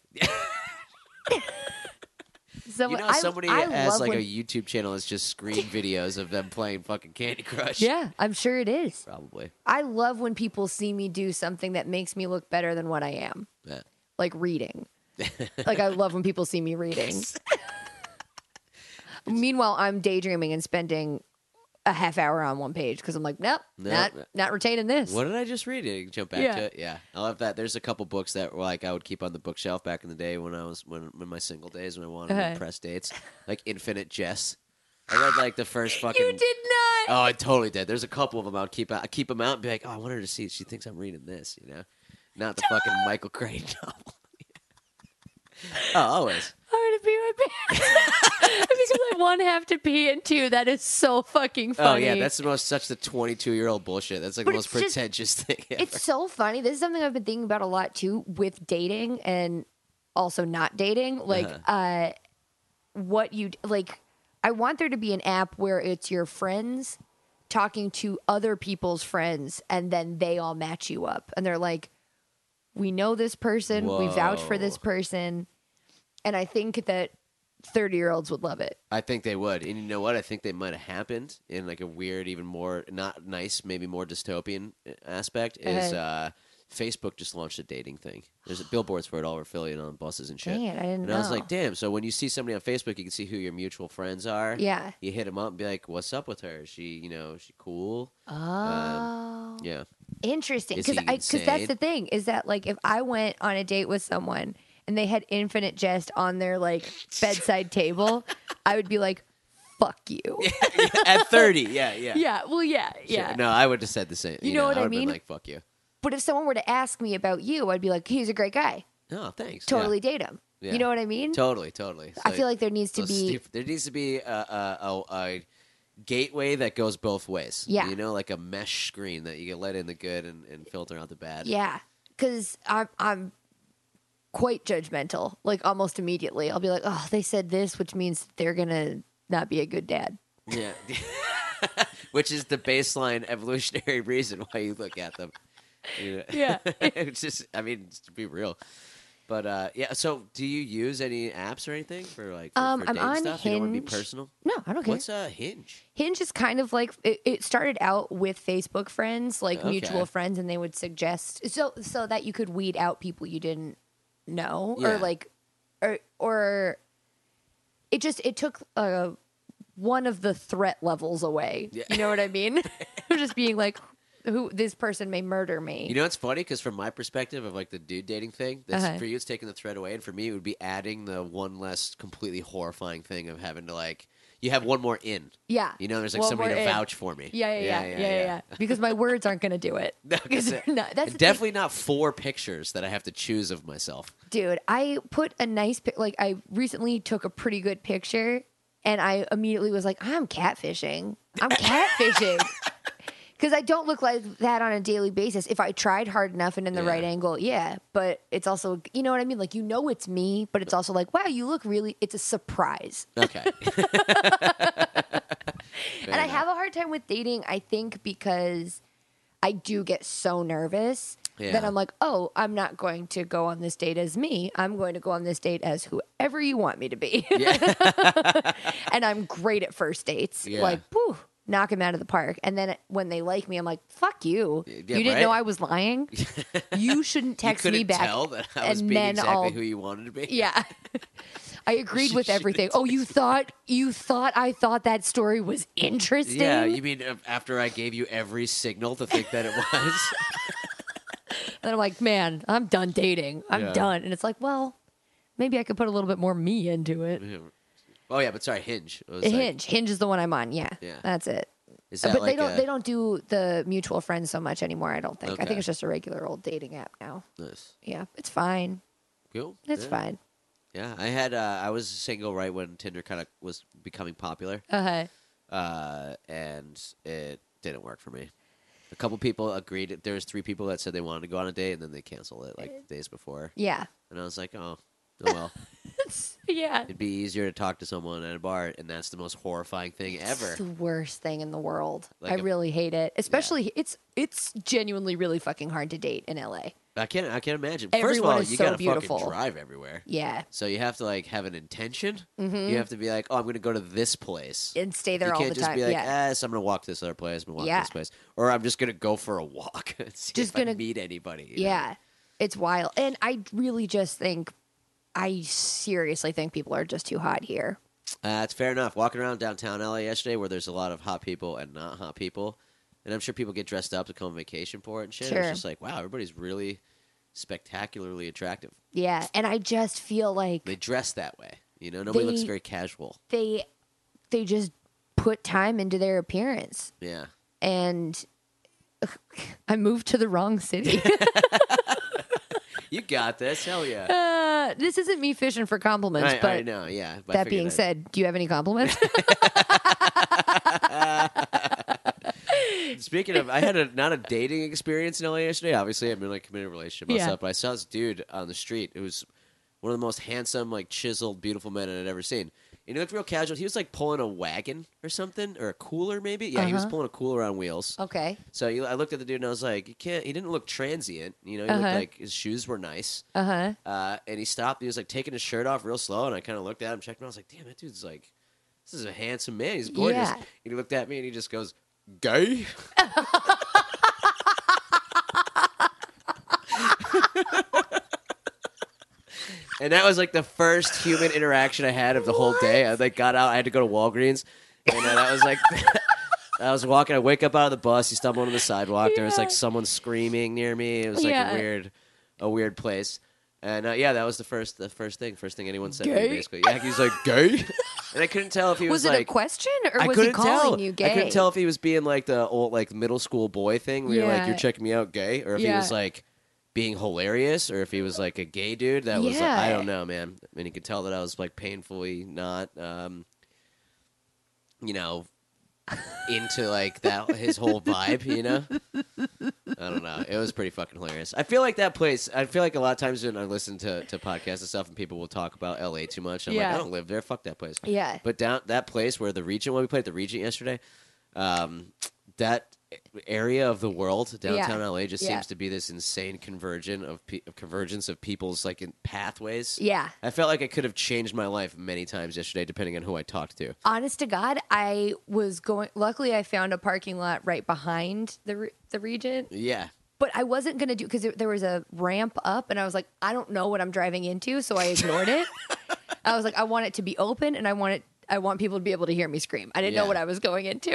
Someone, You know, somebody I has love like when- a YouTube channel that's just screen videos of them playing fucking Candy Crush. Yeah, I'm sure it is. Probably. I love when people see me do something that makes me look better than what I am. Yeah. Like reading. Like I love when people see me reading. Meanwhile, I'm daydreaming and spending a half hour on one page because I'm like, nope, Nope. not retaining this. What did I just read? You can jump back Yeah. to it. Yeah, I love that. There's a couple books that like I would keep on the bookshelf back in the day when I was when my single days when I wanted to impress dates, like Infinite Jest. I read like the first fucking. You did not. Oh, I totally did. There's a couple of them I would keep them out and be like, oh, I want her to see. She thinks I'm reading this, you know, not the fucking Michael Crichton novel. Oh, always. I'm gonna pee my pants because I one have to pee and two. That is so fucking Oh funny. yeah, that's such the 22-year-old bullshit. That's like But the most it's just- pretentious thing ever. It's so funny. This is something I've been thinking about a lot too with dating and also not dating. Like, what you like. I want there to be an app where it's your friends talking to other people's friends, and then they all match you up, and they're like, "We know this person, we vouch for this person," and I think that 30-year-olds would love it. I think they would. And you know what? I think they might have happened in like a weird, even more not nice, maybe more dystopian aspect is Facebook just launched a dating thing. There's billboards for it all over Philly and on buses and shit. Man, I didn't and know. I was like, damn. So when you see somebody on Facebook, you can see who your mutual friends are. Yeah. You hit them up and be like, what's up with her? Is she, is she cool? Oh. Yeah. Interesting. Is he Because that's insane? the thing, is that like if I went on a date with someone and they had Infinite Jest on their like bedside table, I would be like, fuck you. At 30. Yeah. Yeah. Well, yeah. Yeah. Sure. No, I would have said the same. You know what I I would have mean? been like, fuck you. But if someone were to ask me about you, I'd be like, he's a great guy. Oh, thanks. Totally date him. Yeah. You know what I mean? Totally. I feel like there needs to be. There needs to be a gateway that goes both ways. Yeah. Like a mesh screen that you can let in the good and filter out the bad. Yeah. Because I'm quite judgmental. Like almost immediately. I'll be like, oh, they said this, which means they're going to not be a good dad. Yeah. Which is the baseline evolutionary reason why you look at them. Yeah. It's just, just to be real. But yeah, so do you use any apps or anything for like for I'm dating on stuff? You don't want to be Hinge. personal? No, I don't care. What's Hinge? Hinge is kind of like it started out with Facebook friends, like Okay. mutual friends, and they would suggest so that you could weed out people you didn't know, Yeah. or like, or it took one of the threat levels away. Yeah. You know what I mean? Of just being like, who this person may murder me. You know, it's funny because from my perspective of like the dude dating thing, that's, Uh-huh. for you it's taking the thread away, and for me it would be adding the one less completely horrifying thing of having to like you have one more in. Yeah. There's like One somebody more to in. vouch for me. Yeah. Because my words aren't going to do it. No, 'cause No, that's the thing. definitely not 4 pictures that I have to choose of myself. Dude, I put a nice like I recently took a pretty good picture, and I immediately was like, I'm catfishing. Because I don't look like that on a daily basis. If I tried hard enough and in the Yeah. right angle, yeah. But it's also, you know what I mean? Like, it's me, but it's also like, wow, you look really, it's a surprise. Okay. And I have a hard time with dating, I think, because I do get so nervous Yeah. that I'm like, oh, I'm not going to go on this date as me. I'm going to go on this date as whoever you want me to be. Yeah. And I'm great at first dates. Yeah. Like, whew, knock him out of the park. And then when they like me, I'm like, fuck you. Yeah, You didn't right? know I was lying? You shouldn't text you me couldn't back. tell that I was and being then exactly I'll- who you wanted to be. Yeah. I agreed with everything. Oh, you thought I thought that story was interesting? Yeah, you mean after I gave you every signal to think that it was? And I'm like, man, I'm done dating. I'm Yeah. done. And it's like, well, maybe I could put a little bit more me into it. Oh yeah, but sorry, Hinge. It was like- Hinge is the one I'm on. Yeah, Yeah. that's it. Is that But like they don't do the mutual friends so much anymore. I don't think. I Okay. think it's just a regular old dating app now. Nice. Yeah, it's fine. Cool. It's Yeah. fine. Yeah, I was single right when Tinder kind of was becoming popular, Uh-huh. and it didn't work for me. A couple people agreed. There was 3 people that said they wanted to go on a date, and then they canceled it like days before. Yeah. And I was like, oh well. Yeah. It'd be easier to talk to someone at a bar, and that's the most horrifying thing ever. It's the worst thing in the world. Like I a- really hate it. Especially it's genuinely really fucking hard to date in LA. I can't imagine. First of Everyone all, is you so gotta beautiful. fucking drive everywhere. Yeah. So you have to like have an intention. Mm-hmm. You have to be like, oh, I'm going to go to this place. And stay there you all can't the just time. be like, Yeah. so I'm going to walk this other place. I'm going to walk Yeah. this place, or I'm just going to go for a walk and see Just if I gonna- meet anybody. you know? Yeah. It's wild. And I really just think I seriously think people are just too hot here. It's fair enough. Walking around downtown LA yesterday, where there's a lot of hot people and not hot people, and I'm sure people get dressed up to come on vacation for it and shit. Sure. It's just like, wow, everybody's really spectacularly attractive. Yeah. And I just feel like They dress that way. Nobody looks They- very casual. they just put time into their appearance. Yeah. And I moved to the wrong city. You got this. Hell yeah. This isn't me fishing for compliments, I but know, yeah. But I that figured being said, do you have any compliments? Speaking of, I had not a dating experience in LA yesterday. Obviously, I'm in like a committed relationship Yeah. myself, but I saw this dude on the street who was one of the most handsome, like chiseled, beautiful men I'd ever seen. And he looked real casual. He was like pulling a wagon or something, or a cooler maybe. Yeah, he was pulling a cooler on wheels. Okay. So I looked at the dude and I was like, he didn't look transient. You know, he looked like his shoes were nice. And he stopped. And he was like taking his shirt off real slow. And I kind of looked at him, checked him out. I was like, damn, that dude's like, this is a handsome man. He's gorgeous. Yeah. And he looked at me and he just goes, gay? And that was like the first human interaction I had of the whole day. I like got out. I had to go to Walgreens, and that was like I was walking. I wake up out of the bus. You stumble onto the sidewalk. There was like someone screaming near me. It was like a weird place. And that was the first thing anyone said to me, basically. Yeah, he was like gay, and I couldn't tell if he was it like a question or I was he couldn't calling tell. you gay? I couldn't tell if he was being like the old like middle school boy thing where you're like you're checking me out gay, or if he was like being hilarious, or if he was like a gay dude that was like, I don't know, man. I mean, you could tell that I was like painfully not into like that his whole vibe, you know. I don't know. It was pretty fucking hilarious. I feel like that place. I feel like a lot of times when I listen to podcasts and stuff, and people will talk about LA too much. I'm like, I don't live there. Fuck that place. Yeah. But down that place where the Regent, when we played at the Regent yesterday, that area of the world, downtown LA, just seems to be this insane convergence of people's like in pathways. Yeah. I felt like I could have changed my life many times yesterday, depending on who I talked to. Honest to God, I was going. Luckily, I found a parking lot right behind the Regent. Yeah. But I wasn't going to do because there was a ramp up, and I was like, I don't know what I'm driving into, so I ignored it. I was like, I want it to be open, and I want people to be able to hear me scream. I didn't know what I was going into.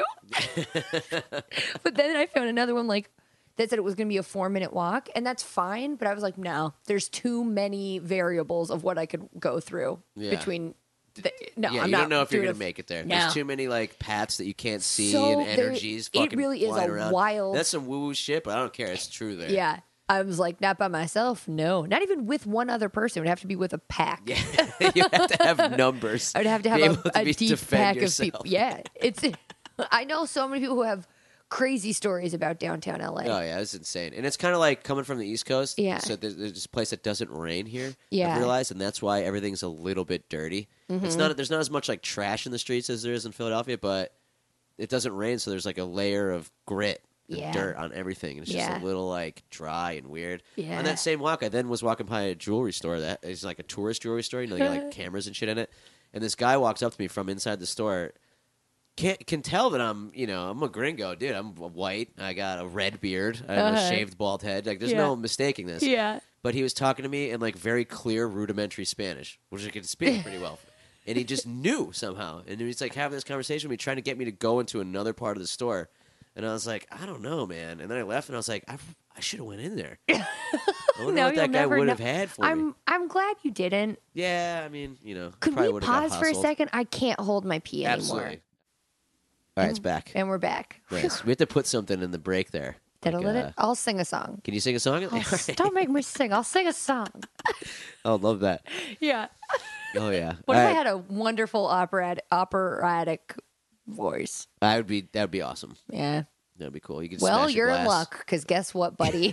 But then I found another one like that said it was going to be a 4-minute walk, and that's fine. But I was like, no, there's too many variables of what I could go through between. I'm you not don't know if you're doing going to make it there. No. There's too many like paths that you can't see So and energies fucking it really is flying a around. wild. That's some woo-woo shit, but I don't care. It's true there. Yeah. I was like, not by myself. No, not even with one other person. It would have to be with a pack. Yeah. You have to have numbers. I would have to Be have able to a deep defend pack yourself. of people. Yeah, I know so many people who have crazy stories about downtown LA. Oh yeah, it's insane, and it's kind of like coming from the East Coast. Yeah. So there's this place that doesn't rain here. Yeah. I've realized, and that's why everything's a little bit dirty. It's not. There's not as much like trash in the streets as there is in Philadelphia, but it doesn't rain, so there's like a layer of grit and dirt on everything, and it's just a little like dry and weird. Yeah. On that same walk, I then was walking by a jewelry store that is like a tourist jewelry store. You know, they got like cameras and shit in it, and this guy walks up to me from inside the store. Can tell that I'm a gringo, dude. I'm white. I got a red beard. I have a shaved bald head. Like, there's no mistaking this. Yeah. But he was talking to me in like very clear, rudimentary Spanish, which I could speak pretty well. And he just knew somehow. And he's like having this conversation with me, trying to get me to go into another part of the store. And I was like, I don't know, man. And then I left, and I was like, I should have went in there. I wonder what that guy would have had for me. I'm glad you didn't. Yeah, I mean, Could probably we would've got pause for a hustled. second? I can't hold my pee Absolutely. anymore. All right, it's back. And we're back. Nice. We have to put something in the break there. That'll Like, let it. I'll sing a song. Can you sing a song? Don't make me sing. I'll sing a song. Oh, love that. Yeah. Oh, yeah. What All if I right. had a wonderful operatic voice? That'd be awesome. Yeah. That'd be cool. You could Well, smash a you're in glass. luck because guess what, buddy?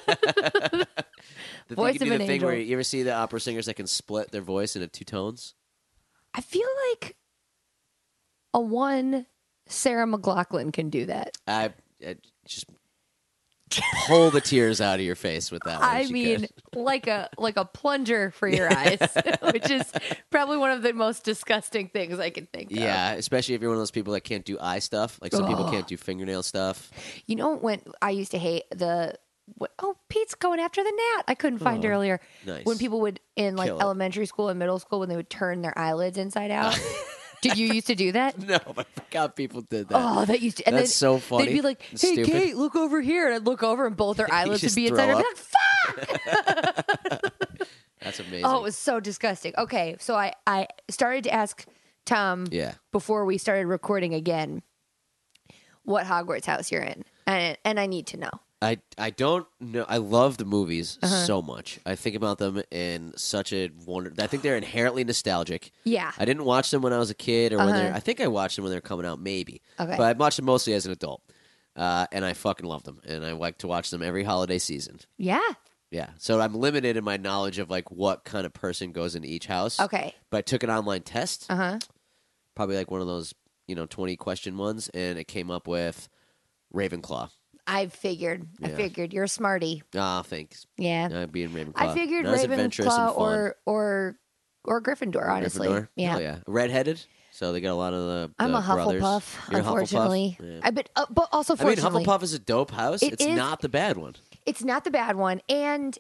Voice Voice you of can do an the thing angel. where you ever see the opera singers that can split their voice into 2 tones? I feel like a one Sarah McLachlan can do that. I just pull the tears out of your face with that one. I if you mean, could. like a plunger for your eyes, which is probably one of the most disgusting things I can think of. Yeah, especially if you're one of those people that can't do eye stuff. Like some people can't do fingernail stuff. You know when I used to hate Pete's going after the gnat. I couldn't find earlier. Nice. When people would in like Kill it. elementary school and middle school when they would turn their eyelids inside out. Did you used to do that? No, I forgot people did that. Oh, that used to. And That's then so funny. They'd be like, It's "Hey, stupid. Kate, look over here," and I'd look over, and both their eyelids would just be inside. throw I'd be like, "Fuck!" That's amazing. Oh, it was so disgusting. Okay, so I started to ask Tom before we started recording again what Hogwarts house you're in, and I need to know. I don't know. I love the movies Uh-huh. so much. I think about them in such a wonder. I think they're inherently nostalgic. Yeah. I didn't watch them when I was a kid, or when they're. I think I watched them when they were coming out, maybe. Okay. But I watched them mostly as an adult, and I fucking love them. And I like to watch them every holiday season. Yeah. Yeah. So I'm limited in my knowledge of like what kind of person goes into each house. Okay. But I took an online test. probably like one of those 20 question ones, and it came up with Ravenclaw. I figured. Yeah. I figured you're a smarty. Ah, thanks. Yeah. Being Ravenclaw. I figured Not as adventurous and Ravenclaw fun. or Gryffindor, honestly. Gryffindor? Yeah. Oh, yeah. Redheaded. So they got a lot of the I'm a brothers. Hufflepuff, You're a Hufflepuff? unfortunately. Yeah. But also I mean, fortunately. Hufflepuff is a dope house. It It's is. not the bad one. It's not the bad one. And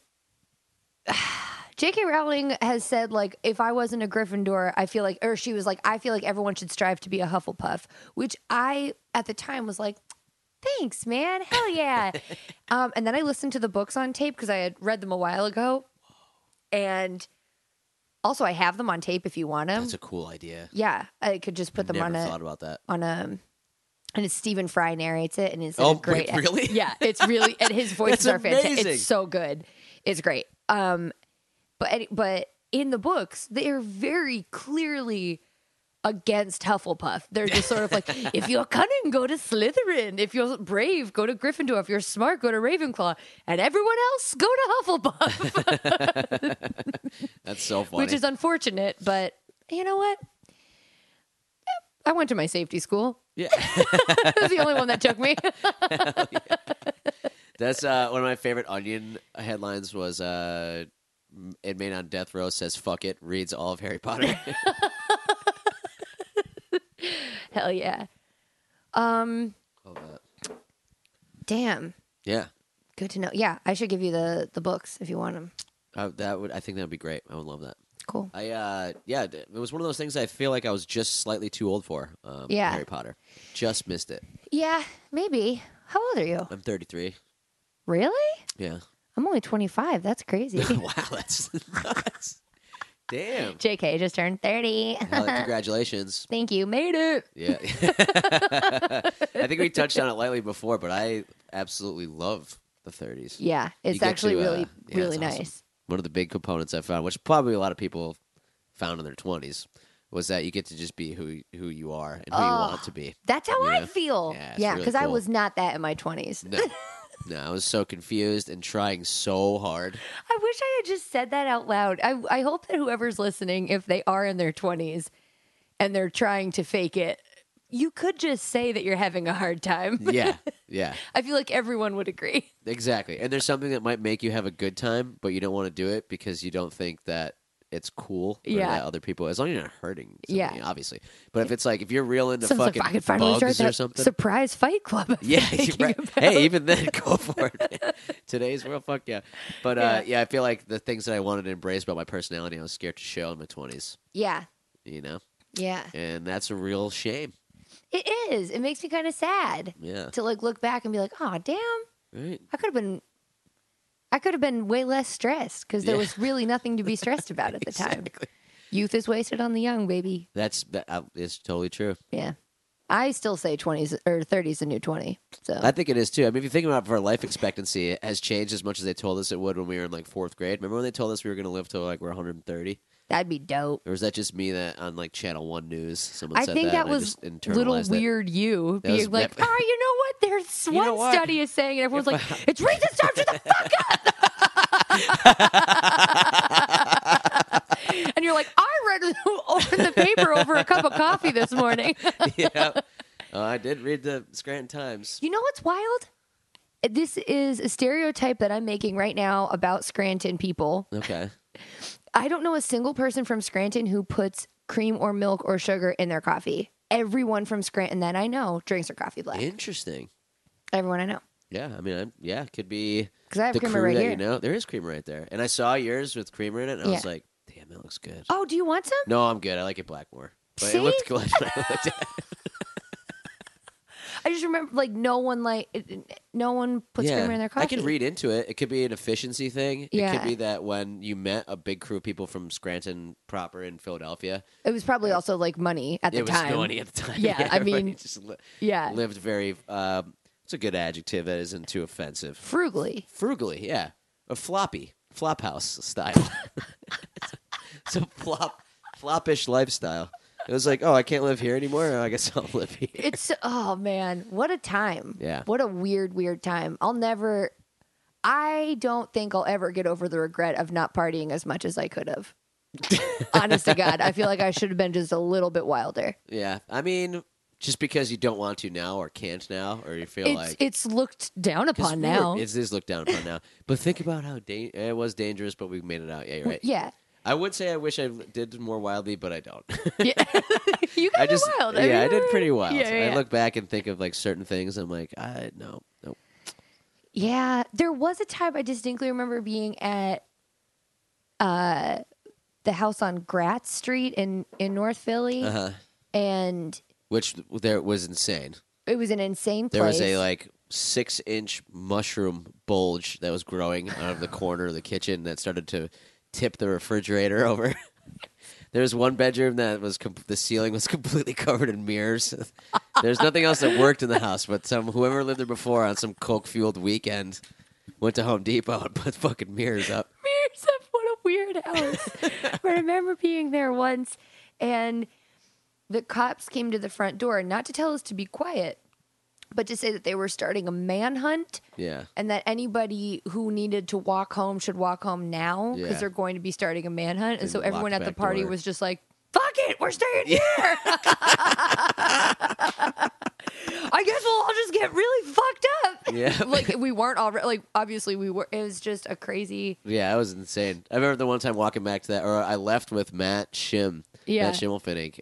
J.K. Rowling has said, like, if I wasn't a Gryffindor, I feel like everyone should strive to be a Hufflepuff, which I, at the time, was like, thanks, man. Hell yeah. And then I listened to the books on tape because I had read them a while ago. And also, I have them on tape if you want them. That's a cool idea. Yeah. I could just put them Never on thought about that. and it's Stephen Fry narrates it, and it's Oh, a great. wait, really? Yeah, it's really, and his voices That's are fantastic. amazing. It's so good. It's great. But in the books, they are very clearly against Hufflepuff. They're just sort of like, if you're cunning, go to Slytherin. If you're brave, go to Gryffindor. If you're smart, go to Ravenclaw. And everyone else, go to Hufflepuff. That's so funny. Which is unfortunate, but you know what? I went to my safety school. yeah. It was the only one that took me. That's one of my favorite Onion headlines was inmate on death row says fuck it, reads all of Harry Potter. Hell yeah. Love that. Damn. Yeah. Good to know. Yeah, I should give you the books if you want them. I think that would be great. I would love that. Cool. It was one of those things I feel like I was just slightly too old for. Yeah. Harry Potter. Just missed it. Yeah, maybe. How old are you? I'm 33. Really? Yeah. I'm only 25. That's crazy. Wow, that's nuts. Damn. JK just turned 30. Congratulations. Thank you. Made it. Yeah. I think we touched on it lightly before, but I absolutely love the 30s. Yeah, You it's get actually to, really, yeah, really it's awesome. nice. One of the big components I found, which probably a lot of people found in their 20s, was that you get to just be who you are and who you want to be. That's how I Yeah. feel. Yeah, it's Yeah, really because I cool. was not that in my 20s. No, I was so confused and trying so hard. I wish I had just said that out loud. I hope that whoever's listening, if they are in their 20s and they're trying to fake it, you could just say that you're having a hard time. Yeah, yeah, I feel like everyone would agree. exactly. And there's something that might make you have a good time, but you don't want to do it because you don't think that it's cool. Or Yeah. that other people, as long as you're not hurting somebody, Yeah. obviously. But if it's like, if you're real into Sounds like fucking I could finally start bugs or that something. surprise fight club. I've been Yeah, thinking right. about. Hey, even then, go for it. Man. Today's world, fuck yeah. But Yeah. I feel like the things that I wanted to embrace about my personality, I was scared to show in my 20s. Yeah, You know, yeah. and that's a real shame. It is. It makes me kind of sad Yeah, to like look back and be like, oh damn, right. I could have been way less stressed because there Yeah. was really nothing to be stressed about at the time. Exactly. Youth is wasted on the young, baby. That is totally true. Yeah. I still say 20s or 30s the new 20. So I think it is too. I mean, if you think about it, our life expectancy, it has changed as much as they told us it would when we were in like 4th grade. Remember when they told us we were going to live till like we're 130? that'd be dope. Or was that just me that on like Channel 1 News? Someone I said think that and I was just little internalized it. weird you That was- being like, that- oh, you know what? There's You know one what? study is saying, and everyone's like, it's racist. Time to the fuck up. And you're like, I read over the paper over a cup of coffee this morning. Yeah. I did read the Scranton Times. You know what's wild? This is a stereotype that I'm making right now about Scranton people. Okay. I don't know a single person from Scranton who puts cream or milk or sugar in their coffee. Everyone from Scranton that I know drinks their coffee black. Interesting. Everyone I know. Yeah, I mean, it could be 'Cause I have the creamer crew right that here. you know. There is creamer right there, and I saw yours with creamer in it, and I was Yeah. like, "Damn, that looks good." Oh, do you want some? No, I'm good. I like it black more, but See? it looked good. When I looked at it. I just remember like no one puts creamer in their coffee. I can read into it. It could be an efficiency thing. It Yeah. could be that when you met a big crew of people from Scranton proper in Philadelphia, It was probably also like money at the it was time. no money at the time. Yeah, I everybody mean, just yeah. lived very. It's a good adjective that isn't too offensive. Frugally. Frugally, yeah. A flop house style. It's a floppish lifestyle. It was like, oh, I can't live here anymore. I guess I'll live here. It's oh man, what a time. Yeah. What a weird time. I don't think I'll ever get over the regret of not partying as much as I could have. Honest to God, I feel like I should have been just a little bit wilder. Yeah, I mean, just because you don't want to now or can't now, or you feel like It's looked down 'cause upon now. it is looked down upon now. But think about how it was dangerous, but we made it out. Yeah, you're right. Yeah. I would say I wish I did more wildly, but I don't. Yeah. You got wild. Yeah, I did pretty wild. Yeah, yeah. I look back and think of like certain things. I'm like, no. Yeah, there was a time I distinctly remember being at the house on Gratz Street in North Philly, and Which there was insane. it was an insane place. There was a like 6-inch mushroom bulge that was growing out of the corner of the kitchen that started to tip the refrigerator over. There was one bedroom that was the ceiling was completely covered in mirrors. There's nothing else that worked in the house, but whoever lived there before on some coke-fueled weekend went to Home Depot and put fucking mirrors up. Mirrors up, what a weird house. I remember being there once, and the cops came to the front door, not to tell us to be quiet, but to say that they were starting a manhunt. Yeah. And that anybody who needed to walk home should walk home now because Yeah. they're going to be starting a manhunt. And They so locked everyone the at the back party door. was just like, fuck it, we're staying here. I guess we'll all just get really fucked up. Yeah. Like, we weren't already, like, obviously we were. It was just a crazy. Yeah, it was insane. I remember the one time walking back to that, or I left with Matt Shim, Yeah. Matt Schimmelfinnig,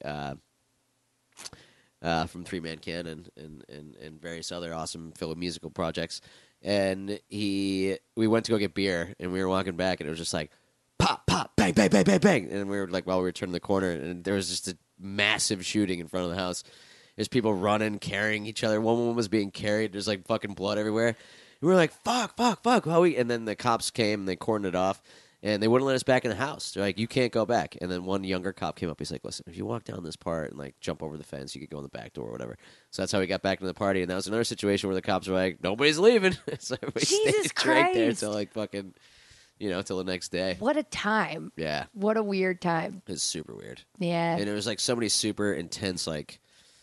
from Three Man Cannon and various other awesome Philly musical projects. And we went to go get beer, and we were walking back, and it was just like, pop, pop, bang, bang, bang, bang, bang. And we were like, while we were turning the corner, and there was just a massive shooting in front of the house. There's people running, carrying each other. One woman was being carried. There's like fucking blood everywhere. And we were like, fuck. And then the cops came, and they cordoned it off. And they wouldn't let us back in the house. They're like, you can't go back. And then one younger cop came up. He's like, listen, if you walk down this part and like jump over the fence, you could go in the back door or whatever. So that's how we got back into the party. And that was another situation where the cops were like, nobody's leaving. So everybody Jesus stayed right there Christ. until like fucking, till the next day. What a time. Yeah, What a weird time. it was super weird. Yeah. And it was like so many super intense like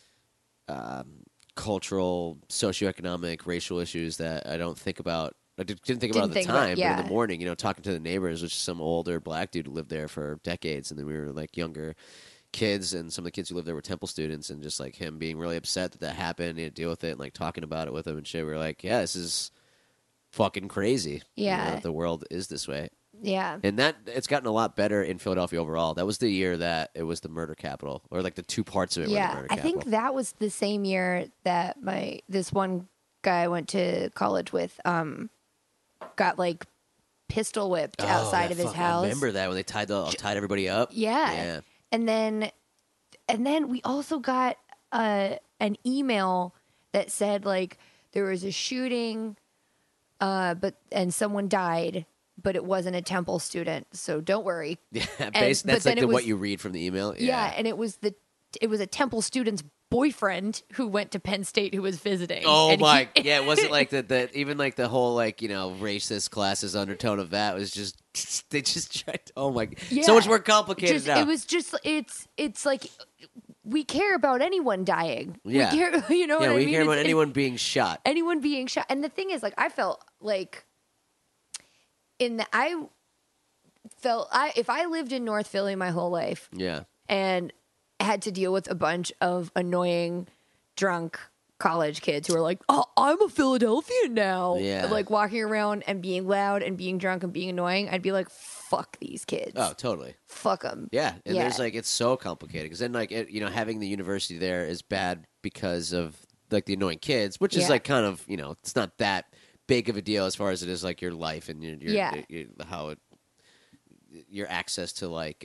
cultural, socioeconomic, racial issues that I don't think about. I didn't think about at the time, but in the morning, talking to the neighbors, which is some older black dude who lived there for decades, and then we were like younger kids, and some of the kids who lived there were Temple students, and just like him being really upset that happened, and deal with it, and like talking about it with him and shit. We were like, yeah, this is fucking crazy. Yeah. That the world is this way, Yeah. and that it's gotten a lot better in Philadelphia overall. That was the year that it was the murder capital, or like the two parts of it were the Yeah. murder I capital. think that was the same year that this one guy I went to college with got like pistol whipped outside of his house. I remember that when they tied everybody up. Yeah. Yeah. And then we also got an email that said like there was a shooting and someone died, but it wasn't a Temple student, so don't worry. Yeah, but that's then like it was- what you read from the email. Yeah, and it was a Temple student's boyfriend who went to Penn State who was visiting. Oh And my! Yeah, it wasn't like the even like the whole like racist classes undertone of that was just they just tried. Oh my! Yeah. So much more complicated Just, now. it was just it's like we care about anyone dying. Yeah. We care, you know what I we mean? care about It's- anyone being shot. anyone being shot. And the thing is, like, I felt like if I lived in North Philly my whole life Yeah, and had to deal with a bunch of annoying, drunk college kids who are like, "Oh, I'm a Philadelphian now," Yeah. like walking around and being loud and being drunk and being annoying, I'd be like, "Fuck these kids, oh totally. fuck them." Yeah, and Yeah. there's like it's so complicated because then like having the university there is bad because of like the annoying kids, which is Yeah. like kind of it's not that big of a deal as far as it is like your life and your access to like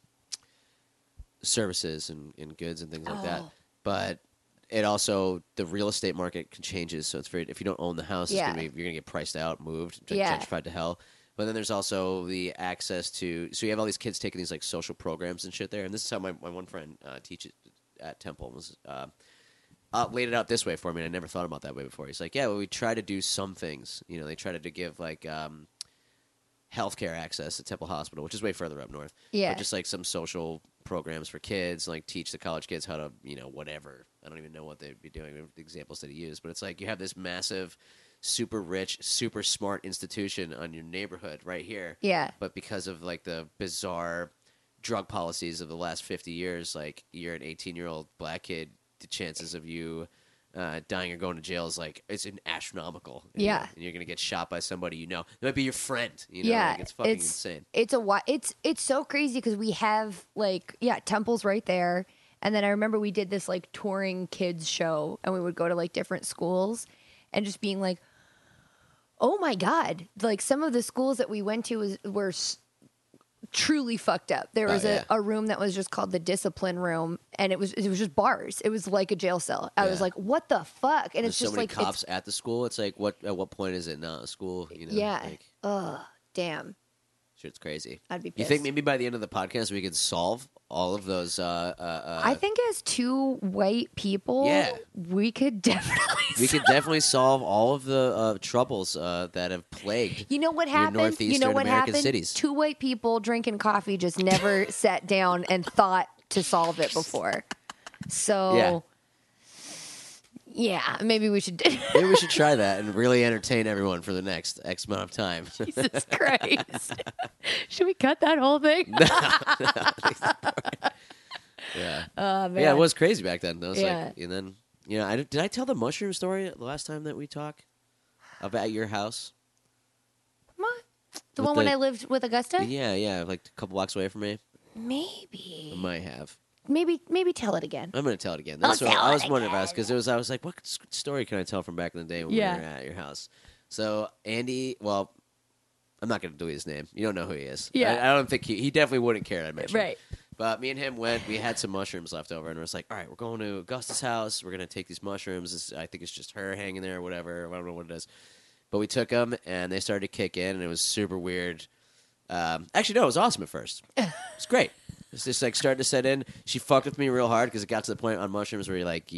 services and goods and things like that. Oh. But it also the real estate market changes, so it's very if you don't own the house, Yeah. you're gonna get priced out, moved, Yeah. gentrified to hell. But then there's also the access to so you have all these kids taking these like social programs and shit there, and this is how my one friend teaches at Temple was laid it out this way for me, and I never thought about that way before. He's like, yeah, well, we try to do some things. They try to give like healthcare access at Temple Hospital, which is way further up north. Yeah. But just like some social programs for kids, like teach the college kids how to, whatever. I don't even know what they'd be doing, the examples that he used. But it's like you have this massive, super rich, super smart institution on your neighborhood right here. Yeah. But because of like the bizarre drug policies of the last 50 years, like you're an 18-year-old black kid, the chances of you dying or going to jail is like it's an astronomical. Yeah. And you're gonna get shot by somebody you know. It might be your friend. Yeah, like, it's fucking insane. It's so crazy because we have like Temple's right there, and then I remember we did this like touring kids show, and we would go to like different schools, and just being like, oh my god, like some of the schools that we went to were truly fucked up. There was a room that was just called the discipline room, and it was just bars. It was like a jail cell. I was like, what the fuck? And There's it's just so many like cops at the school. It's like at what point is it not a school? yeah. Like, Damn. shit's crazy. I'd be You pissed. think maybe by the end of the podcast we could solve all of those? I think as two white people, Yeah. we could definitely solve all of the troubles that have plagued. You know what your happened? northeastern American cities. Two white people drinking coffee just never sat down and thought to solve it before. So, yeah, maybe we should. Maybe we should try that and really entertain everyone for the next X amount of time. Jesus Christ! Should we cut that whole thing? Yeah. Man. Yeah, it was crazy back then. That was Yeah. like, and then did I tell the mushroom story the last time that we talked about your house? What? The With one when the- I lived with Augusta? Yeah, like a couple blocks away from me. I Maybe. might have. Maybe tell it again. I'm going to tell it again. That's what I was wondering about because I was like, what story can I tell from back in the day when we were at your house? So Andy, well, I'm not going to delete his name. You don't know who he is. Yeah. I don't think he definitely wouldn't care I mentioned. Right. But me and him went. We had some mushrooms left over, and we was like, all right, we're going to Augusta's house. We're going to take these mushrooms. I think it's just her hanging there or whatever. I don't know what it is. But we took them, and they started to kick in, and it was super weird. Actually, no, it was awesome at first. It was great. It's just like starting to set in. She fucked with me real hard because it got to the point on mushrooms where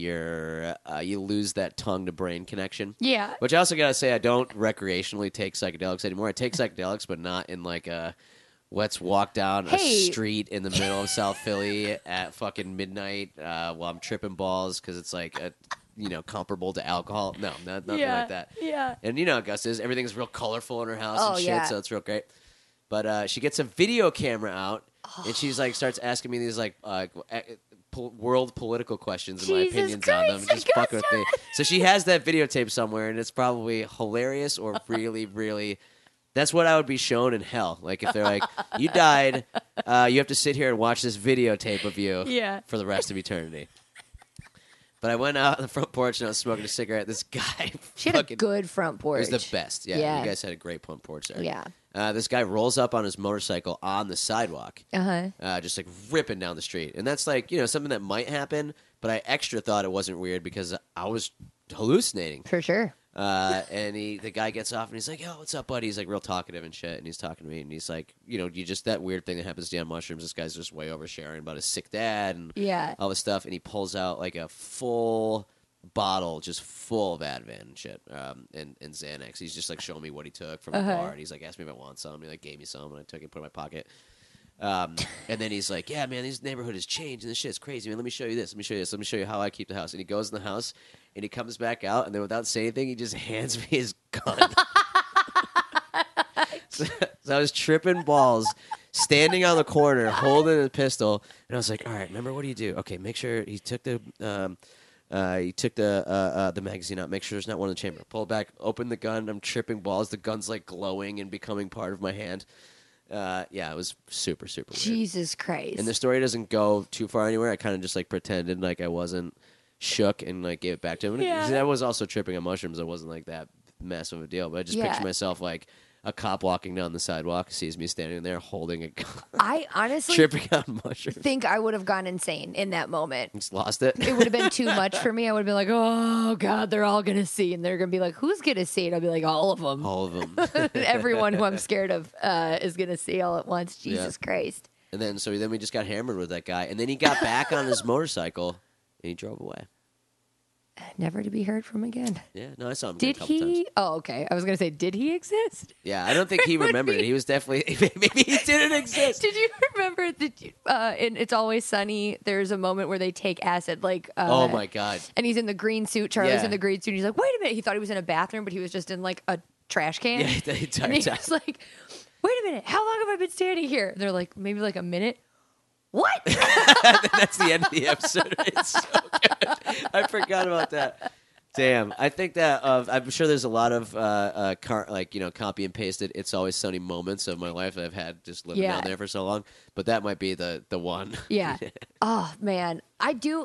you lose that tongue to brain connection. Yeah. Which I also gotta say, I don't recreationally take psychedelics anymore. I take psychedelics, but not in like a let's walk down a street in the middle of South Philly at fucking midnight while I'm tripping balls because it's like comparable to alcohol. No, nothing like that. Yeah. And Augusta's everything's real colorful in her house and shit, yeah. so it's real great. But she gets a video camera out, and she's like starts asking me these like world political questions and my Jesus opinions on them, Christ, just fucking with me. So she has that videotape somewhere, and it's probably hilarious or really, really. That's what I would be shown in hell. Like if they're like, "You died, you have to sit here and watch this videotape of you for the rest of eternity." But I went out on the front porch and I was smoking a cigarette. This guy, She had a good front porch. it was the best. Yeah, you guys had a great front porch there. Yeah. This guy rolls up on his motorcycle on the sidewalk, just like ripping down the street. And that's like, something that might happen, but I extra thought it wasn't weird because I was hallucinating. For sure. And the guy gets off and he's like, "Yo, what's up, buddy?" He's like real talkative and shit. And he's talking to me and he's like, you just that weird thing that happens to you on mushrooms. This guy's just way oversharing about his sick dad and all this stuff. And he pulls out like a full bottle just full of Advil and shit, and Xanax. He's just like showing me what he took from the bar, and he's like asked me if I want some. He like gave me some, and I took it, put it in my pocket. And then he's like, "Yeah, man, this neighborhood has changed, and this shit's crazy, man. Let me show you this. Let me show you this. Let me show you how I keep the house." And he goes in the house, and he comes back out, and then without saying anything, he just hands me his gun. So I was tripping balls, standing on the corner, holding a pistol, and I was like, "All right, remember what do you do? Okay, make sure he took the magazine out. Make sure there's not one in the chamber. Pull it back. Open the gun. I'm tripping balls. The gun's like glowing and becoming part of my hand. It was super, super weird. Jesus Christ. And the story doesn't go too far anywhere. I kind of just like pretended like I wasn't shook and like gave it back to him. Yeah. I was also tripping on mushrooms. It wasn't like that massive of a deal. But I just picture myself like a cop walking down the sidewalk, sees me standing there holding a gun. I honestly tripping on mushrooms. think I would have gone insane in that moment. Just lost it. It would have been too much for me. I would have been like, oh, God, they're all going to see. And they're going to be like, who's going to see it? I'll be like, all of them. All of them. Everyone who I'm scared of is going to see all at once. Jesus Christ. And then we just got hammered with that guy. And then he got back on his motorcycle and he drove away. Never to be heard from again. Yeah, no, I saw him. Did a couple he? times. Oh, okay. I was going to say, did he exist? Yeah, I don't think he remembered it. He was definitely maybe he didn't exist. Did you remember in It's Always Sunny, there's a moment where they take acid, like oh my God. and he's in the green suit. Charlie's Yeah. in the green suit. He's like, wait a minute. He thought he was in a bathroom, but he was just in like a trash can. Yeah, the entire and time. he's like, wait a minute. How long have I been standing here? And they're like, maybe like a minute. What? That's the end of the episode. It's so good. I forgot about that. Damn, I think that I'm sure there's a lot of copy and pasted "It's Always Sunny" moments of my life that I've had just living down there for so long. But that might be the one. Yeah. Oh man, I do.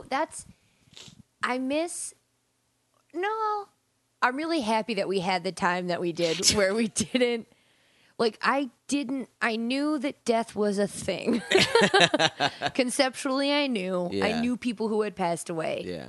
I'm really happy that we had the time that we did, where we didn't. Like, I knew that death was a thing. Conceptually, I knew. Yeah. I knew people who had passed away. Yeah.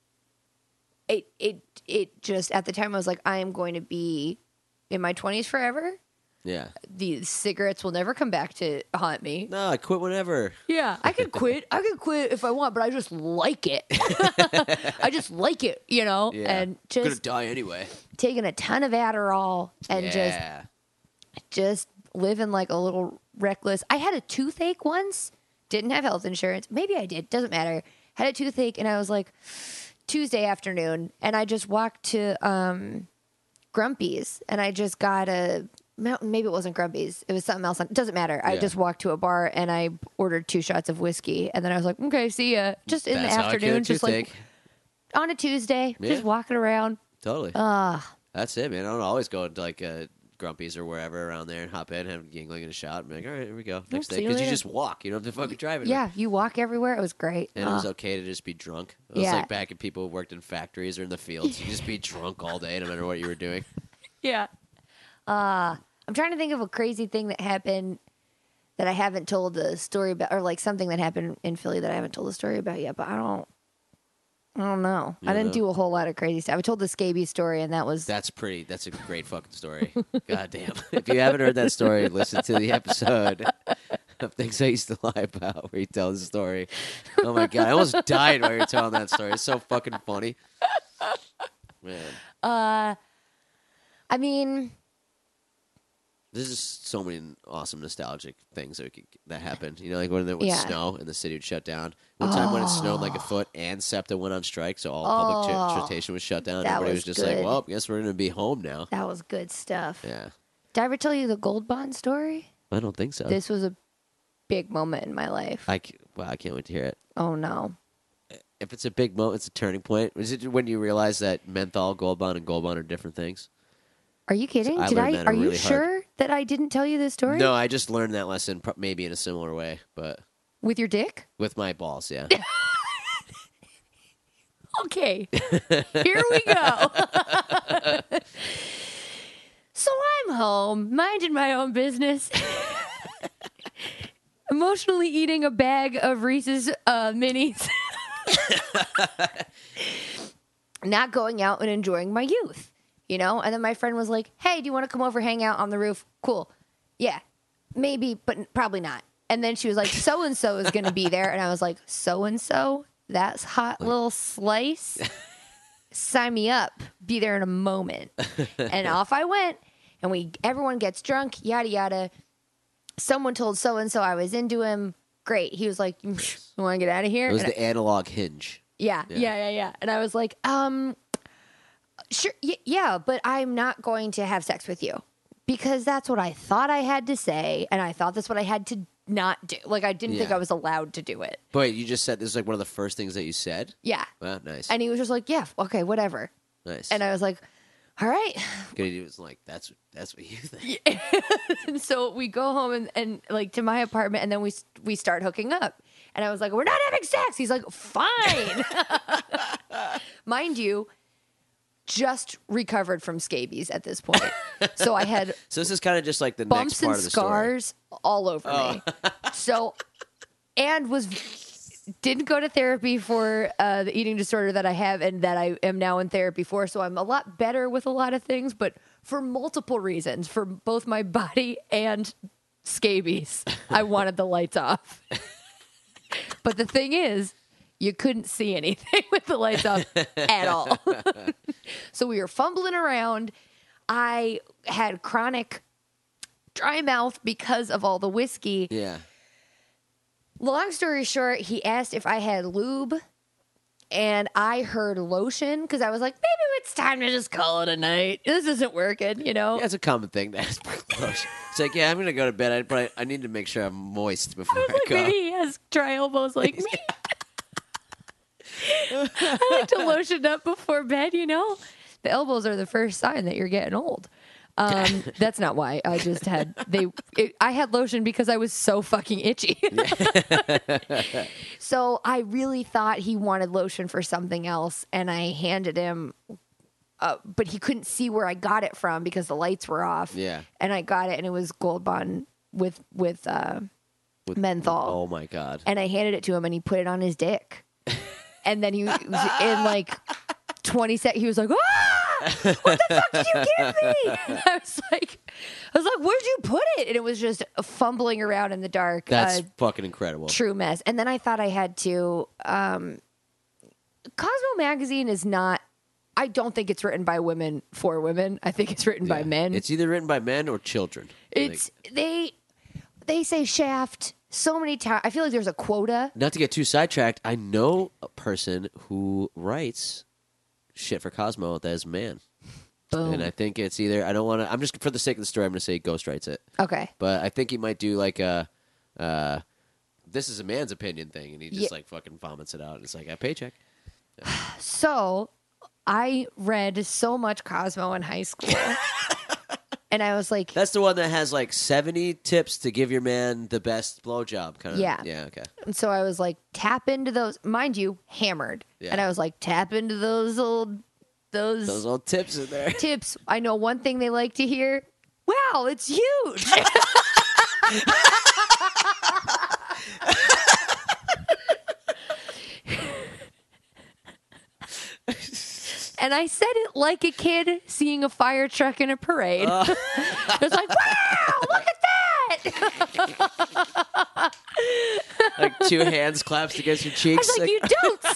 It just, at the time, I was like, I am going to be in my 20s forever. Yeah. These cigarettes will never come back to haunt me. No, I quit whenever. Yeah, I could quit. I could quit if I want, but I just like it. I just like it, Yeah. and I'm gonna just die anyway. taking a ton of Adderall and just living like a little reckless. I had a toothache once. Didn't have health insurance. Maybe I did. Doesn't matter. Had a toothache, and I was like, Tuesday afternoon, and I just walked to Grumpy's, and I just got maybe it wasn't Grumpy's. It was something else. It doesn't matter. I just walked to a bar, and I ordered 2 shots of whiskey, and then I was like, okay, see ya. Just in That's the how I get a afternoon, just like toothache. on a Tuesday, Yeah. just walking around. Totally. That's it, man. I don't always go to like Grumpy's or wherever around there and hop in, have a Yingling and a shot. I'm like, all right, here we go. Next see day. you Because you later. just walk. You don't have to fucking drive it. Yeah, you walk everywhere. It was great. And it was okay to just be drunk. It was Yeah. like back in people who worked in factories or in the fields. You just be drunk all day no matter what you were doing. Yeah. I'm trying to think of a crazy thing that happened that I haven't told the story about, or like something that happened in Philly that I haven't told the story about yet, but I don't know. I didn't do a whole lot of crazy stuff. I told the scabies story, and that was That's a great fucking story. God damn. If you haven't heard that story, listen to the episode of Things I Used to Lie About where he tells the story. Oh my God. I almost died while you were telling that story. It's so fucking funny. Man. I mean, There's just so many awesome nostalgic things that happened. You know, like when it would Yeah. snow and the city would shut down. One time when it snowed like a foot and SEPTA went on strike, so all public transportation was shut down. That Everybody was was just like, good. well, I guess we're going to be home now. that was good stuff. Yeah. Did I ever tell you the gold bond story? I don't think so. This was a big moment in my life. I can't wait to hear it. Oh, no. If it's a big moment, it's a turning point. Was it when you realize that menthol, Gold Bond, and Gold Bond are different things? Are you kidding? I learned that Are you really hard. sure that I didn't tell you this story? No, I just learned that lesson maybe in a similar way, but With your dick? with my balls, yeah. Okay, here we go. So I'm home, minding my own business, emotionally eating a bag of Reese's minis, not going out and enjoying my youth, And then my friend was like, "Hey, do you want to come over, hang out on the roof?" Cool, yeah, maybe, but probably not. And then she was like, "So and so is going to be there," and I was like, "So and so." That's hot little slice. Sign me up. Be there in a moment. And off I went. And everyone gets drunk, yada, yada. Someone told so-and-so I was into him. Great. He was like, you want to get out of here? It was And the analog hinge. yeah. And I was like, sure, yeah, but I'm not going to have sex with you. Because that's what I thought I had to say. And I thought that's what I had to not do. Like, I didn't think Yeah. I was allowed to do it. But you just said this is like one of the first things that you said? Yeah. Well, nice. And he was just like, yeah, okay, whatever. Nice. And I was like, all right. Good. He was like, that's what you think. And so we go home and like to my apartment, and then we start hooking up. And I was like, we're not having sex. He's like, fine. Mind you, just recovered from scabies at this point. So I had So this is kind of just like the bumps next part and of the story. scars all over me. So, and didn't go to therapy for the eating disorder that I have and that I am now in therapy for. So I'm a lot better with a lot of things, but for multiple reasons, for both my body and scabies, I wanted the lights off. But the thing is, you couldn't see anything with the lights off at all. So we were fumbling around. I had chronic dry mouth because of all the whiskey. Yeah. Long story short, he asked if I had lube, and I heard lotion because I was like, maybe with it's time to just call it a night. This isn't working, you know? Yeah, it's a common thing to ask for lotion. It's like, yeah, I'm gonna go to bed, but I need to make sure I'm moist before I, Like, go. maybe he has dry elbows like me. I like to lotion up before bed, you know? The elbows are the first sign that you're getting old. That's not why. I just had I had lotion because I was so fucking itchy. So I really thought he wanted lotion for something else, and I handed him, but he couldn't see where I got it from because the lights were off. Yeah. And I got it, and it was Gold Bond with menthol. Oh my god. And I handed it to him, and he put it on his dick. And then he was in like 20 seconds. He was like, "Ah, what the fuck did you give me?" And I was like, "Where'd you put it?" And it was just fumbling around in the dark. That's fucking incredible. True mess. And then I thought I had to. Cosmo Magazine is not. I don't think it's written by women for women. I think it's written by men. It's either written by men or children. It's they say Shaft so many times. I feel like there's a quota. Not to get too sidetracked, I know a person who writes shit for Cosmo that is a man. Boom. And I think it's either, I don't want to, I'm just, for the sake of the story, I'm going to say Ghost writes it. Okay. But I think he might do like a, this is a man's opinion thing, and he just like fucking vomits it out, and it's like a paycheck. So I read so much Cosmo in high school. And I was like, That's the one that has like 70 tips to give your man the best blowjob, kind of. Yeah. Yeah, okay. and so I was like, tap into those, mind you, hammered. Yeah. And I was like, tap into those old tips in there. tips. I know one thing they like to hear. Wow, it's huge. And I said it like a kid seeing a fire truck in a parade. It was like, wow, look at that. Like 2 hands claps against your cheeks. I was like, you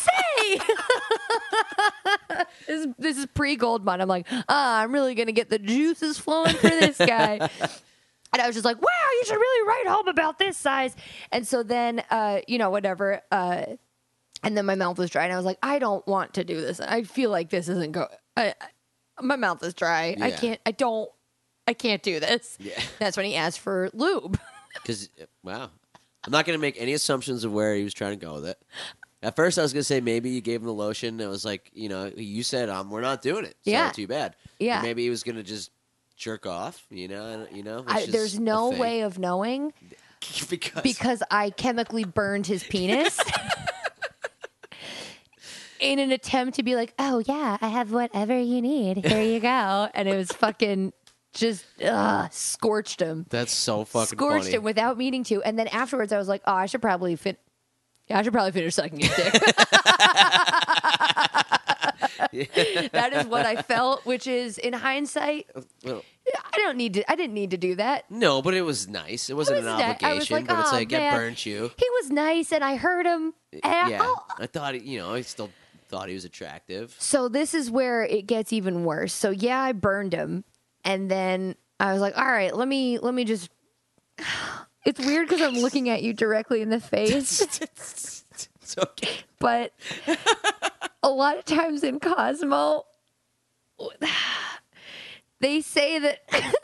don't say. This is pre-Gold Bond. I'm like, I'm really going to get the juices flowing for this guy. And I was just like, wow, you should really write home about this size. And so then, whatever. And then my mouth was dry, and I was like, I don't want to do this. I feel like this isn't my mouth is dry. Yeah. I can't do this. Yeah. That's when he asked for lube. Because, wow. I'm not going to make any assumptions of where he was trying to go with it. At first, I was going to say maybe you gave him the lotion. It was like, you said, we're not doing it. So Yeah. too bad. Yeah. Or maybe he was going to just jerk off, which is There's a no thing. way of knowing because I chemically burned his penis. In an attempt to be like, oh, yeah, I have whatever you need. Here you go. And it was fucking just scorched him. That's so fucking Scorched funny. him without meaning to. And then afterwards, I was like, oh, I should probably finish sucking his dick. That is what I felt, which is, in hindsight, Well, I didn't need to do that. no, but it was nice. It wasn't It was an nice. I obligation, was like, but it's "Aw, like, man." it burnt you. He was nice, and I heard him. And Yeah. I thought, I still thought he was attractive. So this is where it gets even worse. So yeah, I burned him, and then I was like, all right, let me just. It's weird because I'm looking at you directly in the face, It's okay. but a lot of times in Cosmo, they say that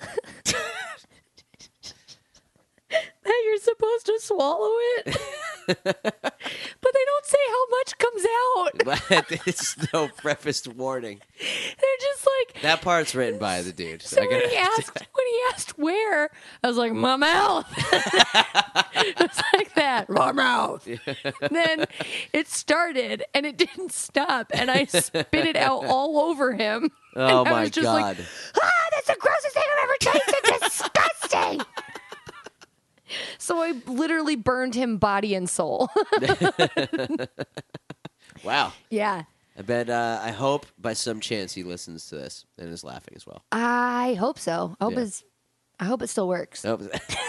that you're supposed to swallow it. But they don't say how much comes out. But there's no prefaced warning. They're just like, That part's written by the dude. so when he asked where, I was like, my mouth. It was like that, my mouth. Then it started and it didn't stop, and I spit it out all over him. Oh And I my was just like, god. That's the grossest thing I've ever tasted. Disgusting. so I literally burned him body and soul. Wow. Yeah. I bet. I hope by some chance he listens to this and is laughing as well. I hope so. Yeah. I hope it still works. Oh,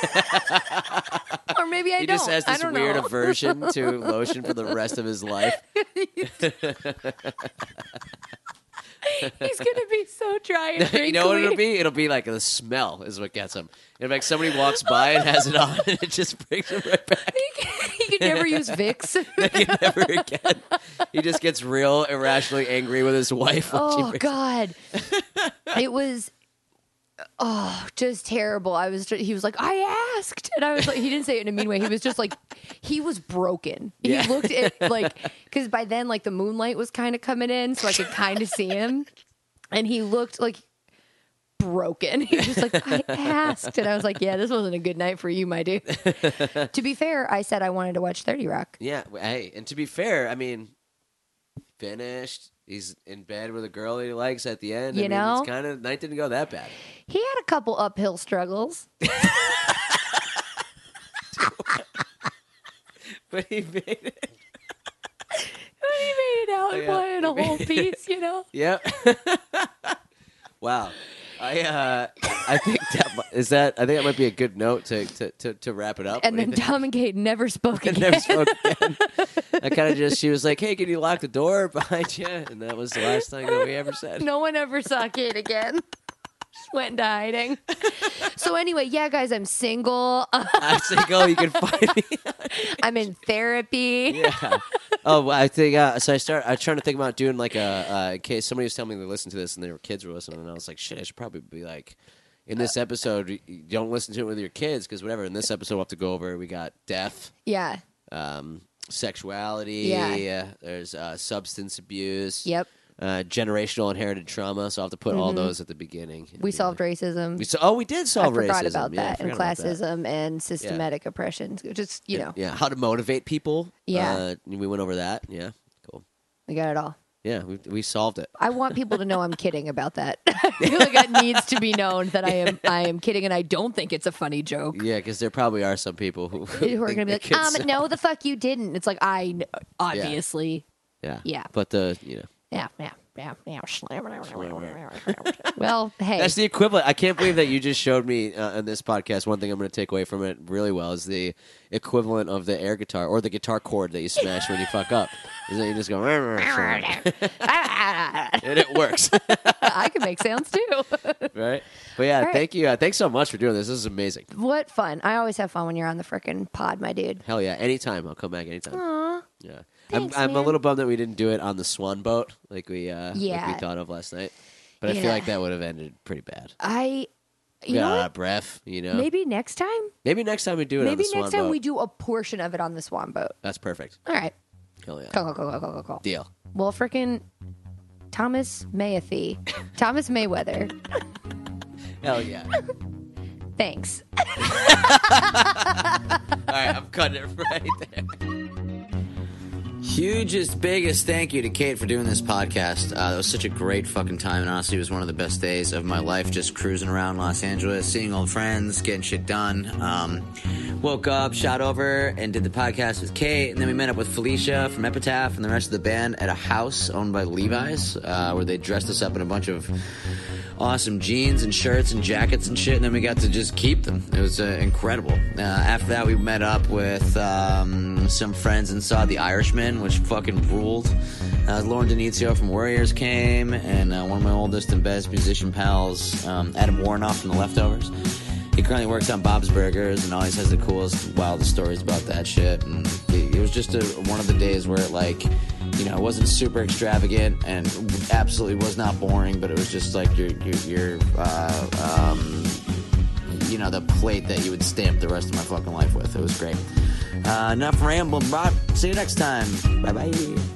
Or maybe I he don't. just has I this don't weird know. aversion to lotion for the rest of his life. He's gonna be so dry and You know what it'll wrinkly. be? It'll be like the smell is what gets him. It'll be like somebody walks by and has it on, and it just brings him right back. He can never use Vicks. Never again. He just gets real irrationally angry with his wife. when she Oh brings- God, it was just terrible. He was like, I asked, and I was like, he didn't say it in a mean way. He was just like, he was broken. Yeah. He looked at because by then like the moonlight was kind of coming in, so I could kind of see him, and he looked like broken. He was just like, I asked, and I was like, yeah, this wasn't a good night for you, my dude. To be fair, I said I wanted to watch 30 Rock. Yeah. Hey, and to be fair, I mean, finished. He's in bed with a girl he likes at the end. You know? it's kind of night didn't go that bad. He had a couple uphill struggles. But he made it. He made it out and Yeah. playing a whole piece, you know? Yep. Wow. I think that might be a good note to wrap it up. And What do then you think? Tom and Kate never spoke again. Never spoke again. I kind of she was like, "Hey, can you lock the door behind you?" And that was the last thing that we ever said. No one ever saw Kate again. Just went into hiding. So anyway, yeah, guys, I'm single. I say, "Go, you can find me." I'm in therapy. Yeah. Oh, well, I think so. I was trying to think about doing like in case somebody was telling me they listened to this and their kids were listening, and I was like, shit, I should probably be like, in this episode, you don't listen to it with your kids because whatever. In this episode, we'll have to go over. We got death, Yeah. sexuality. Yeah. There's substance abuse. Yep. Generational inherited trauma. So I'll have to put all those at the beginning. We solved racism. We did solve I racism. forgot about Yeah, I that. And forgot about that. classism and systematic oppression. Just, you know, Yeah, how to motivate people. Yeah. We went over that. Yeah, cool. we got it all. Yeah, we solved it. I want people to know I'm kidding about that. I feel like it needs to be known that I am kidding, and I don't think it's a funny joke. Yeah, because there probably are some people who Who are going to be like, no, the fuck you didn't. It's like, I know, obviously. yeah, Yeah. But Yeah. Well, hey. that's the equivalent. I can't believe that you just showed me on this podcast. One thing I'm going to take away from it really well is the equivalent of the air guitar or the guitar chord that you smash when you fuck up. Is that you just go and it works, I can make sounds too. right? But yeah, right. thank you. Thanks so much for doing this. This is amazing. What fun. I always have fun when you're on the frickin' pod, my dude. Hell yeah, anytime. I'll come back anytime. Aw. Yeah. Thanks, I'm a man. little bummed that we didn't do it on the Swan boat like we thought of last night. But I feel Yeah. like that would have ended pretty bad. You We know got out what? of breath, you know. Maybe next time? Maybe next time we do it on Maybe the Swan next time boat. we do a portion of it on the Swan boat. That's perfect. All right. Hell yeah. Cool. Deal. Well, frickin' Thomas Mayathy. Thomas Mayweather. Hell yeah. Thanks. All right, I'm cutting it right there. Hugest, biggest thank you to Kate for doing this podcast. That was such a great fucking time, and honestly, it was one of the best days of my life, just cruising around Los Angeles, seeing old friends, getting shit done. Woke up, shot over, and did the podcast with Kate, and then we met up with Felicia from Epitaph and the rest of the band at a house owned by Levi's, where they dressed us up in a bunch of awesome jeans and shirts and jackets and shit, and then we got to just keep them. It was incredible. After that, we met up with some friends and saw The Irishman, which fucking ruled. Lauren Denizio from Warriors came, and one of my oldest and best musician pals, Adam Warnoff from The Leftovers. He currently works on Bob's Burgers and always has the coolest, wildest stories about that shit. And it was just one of the days where it, like, you know, it wasn't super extravagant and absolutely was not boring, but it was just like your you know, the plate that you would stamp the rest of my fucking life with. It was great. Enough rambling, Bob. See you next time. Bye-bye.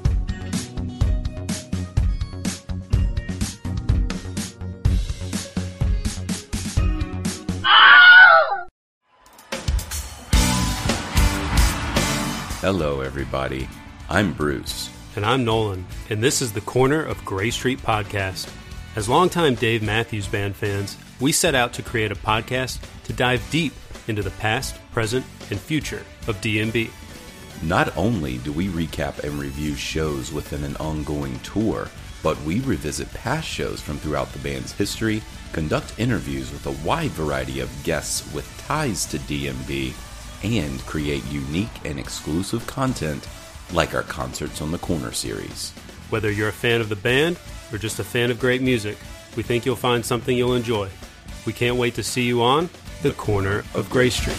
Hello, everybody. I'm Bruce. And I'm Nolan, and this is the Corner of Gray Street podcast. As longtime Dave Matthews Band fans, we set out to create a podcast to dive deep into the past, present, and future of DMB. Not only do we recap and review shows within an ongoing tour, but we revisit past shows from throughout the band's history, conduct interviews with a wide variety of guests with ties to DMB, and create unique and exclusive content like our Concerts on the Corner series. Whether you're a fan of the band or just a fan of great music, we think you'll find something you'll enjoy. We can't wait to see you on the Corner of Gray Street.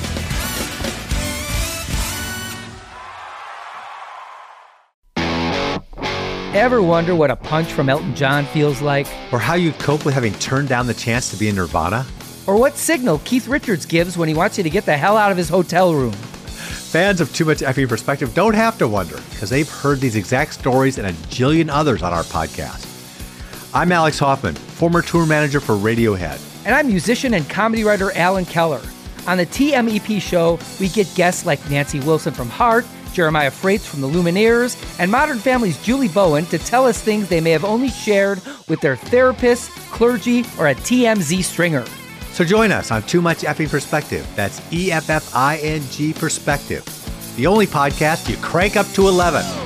Ever wonder what a punch from Elton John feels like? Or how you'd cope with having turned down the chance to be in Nirvana? Or what signal Keith Richards gives when he wants you to get the hell out of his hotel room? Fans of Too Much Effing Perspective don't have to wonder, because they've heard these exact stories and a jillion others on our podcast. I'm Alex Hoffman, former tour manager for Radiohead. And I'm musician and comedy writer Alan Keller. On the TMEP show, we get guests like Nancy Wilson from Heart, Jeremiah Freites from the Lumineers, and Modern Family's Julie Bowen to tell us things they may have only shared with their therapist, clergy, or a TMZ stringer. So join us on Too Much Effing Perspective. That's EFFING Perspective. The only podcast you crank up to 11.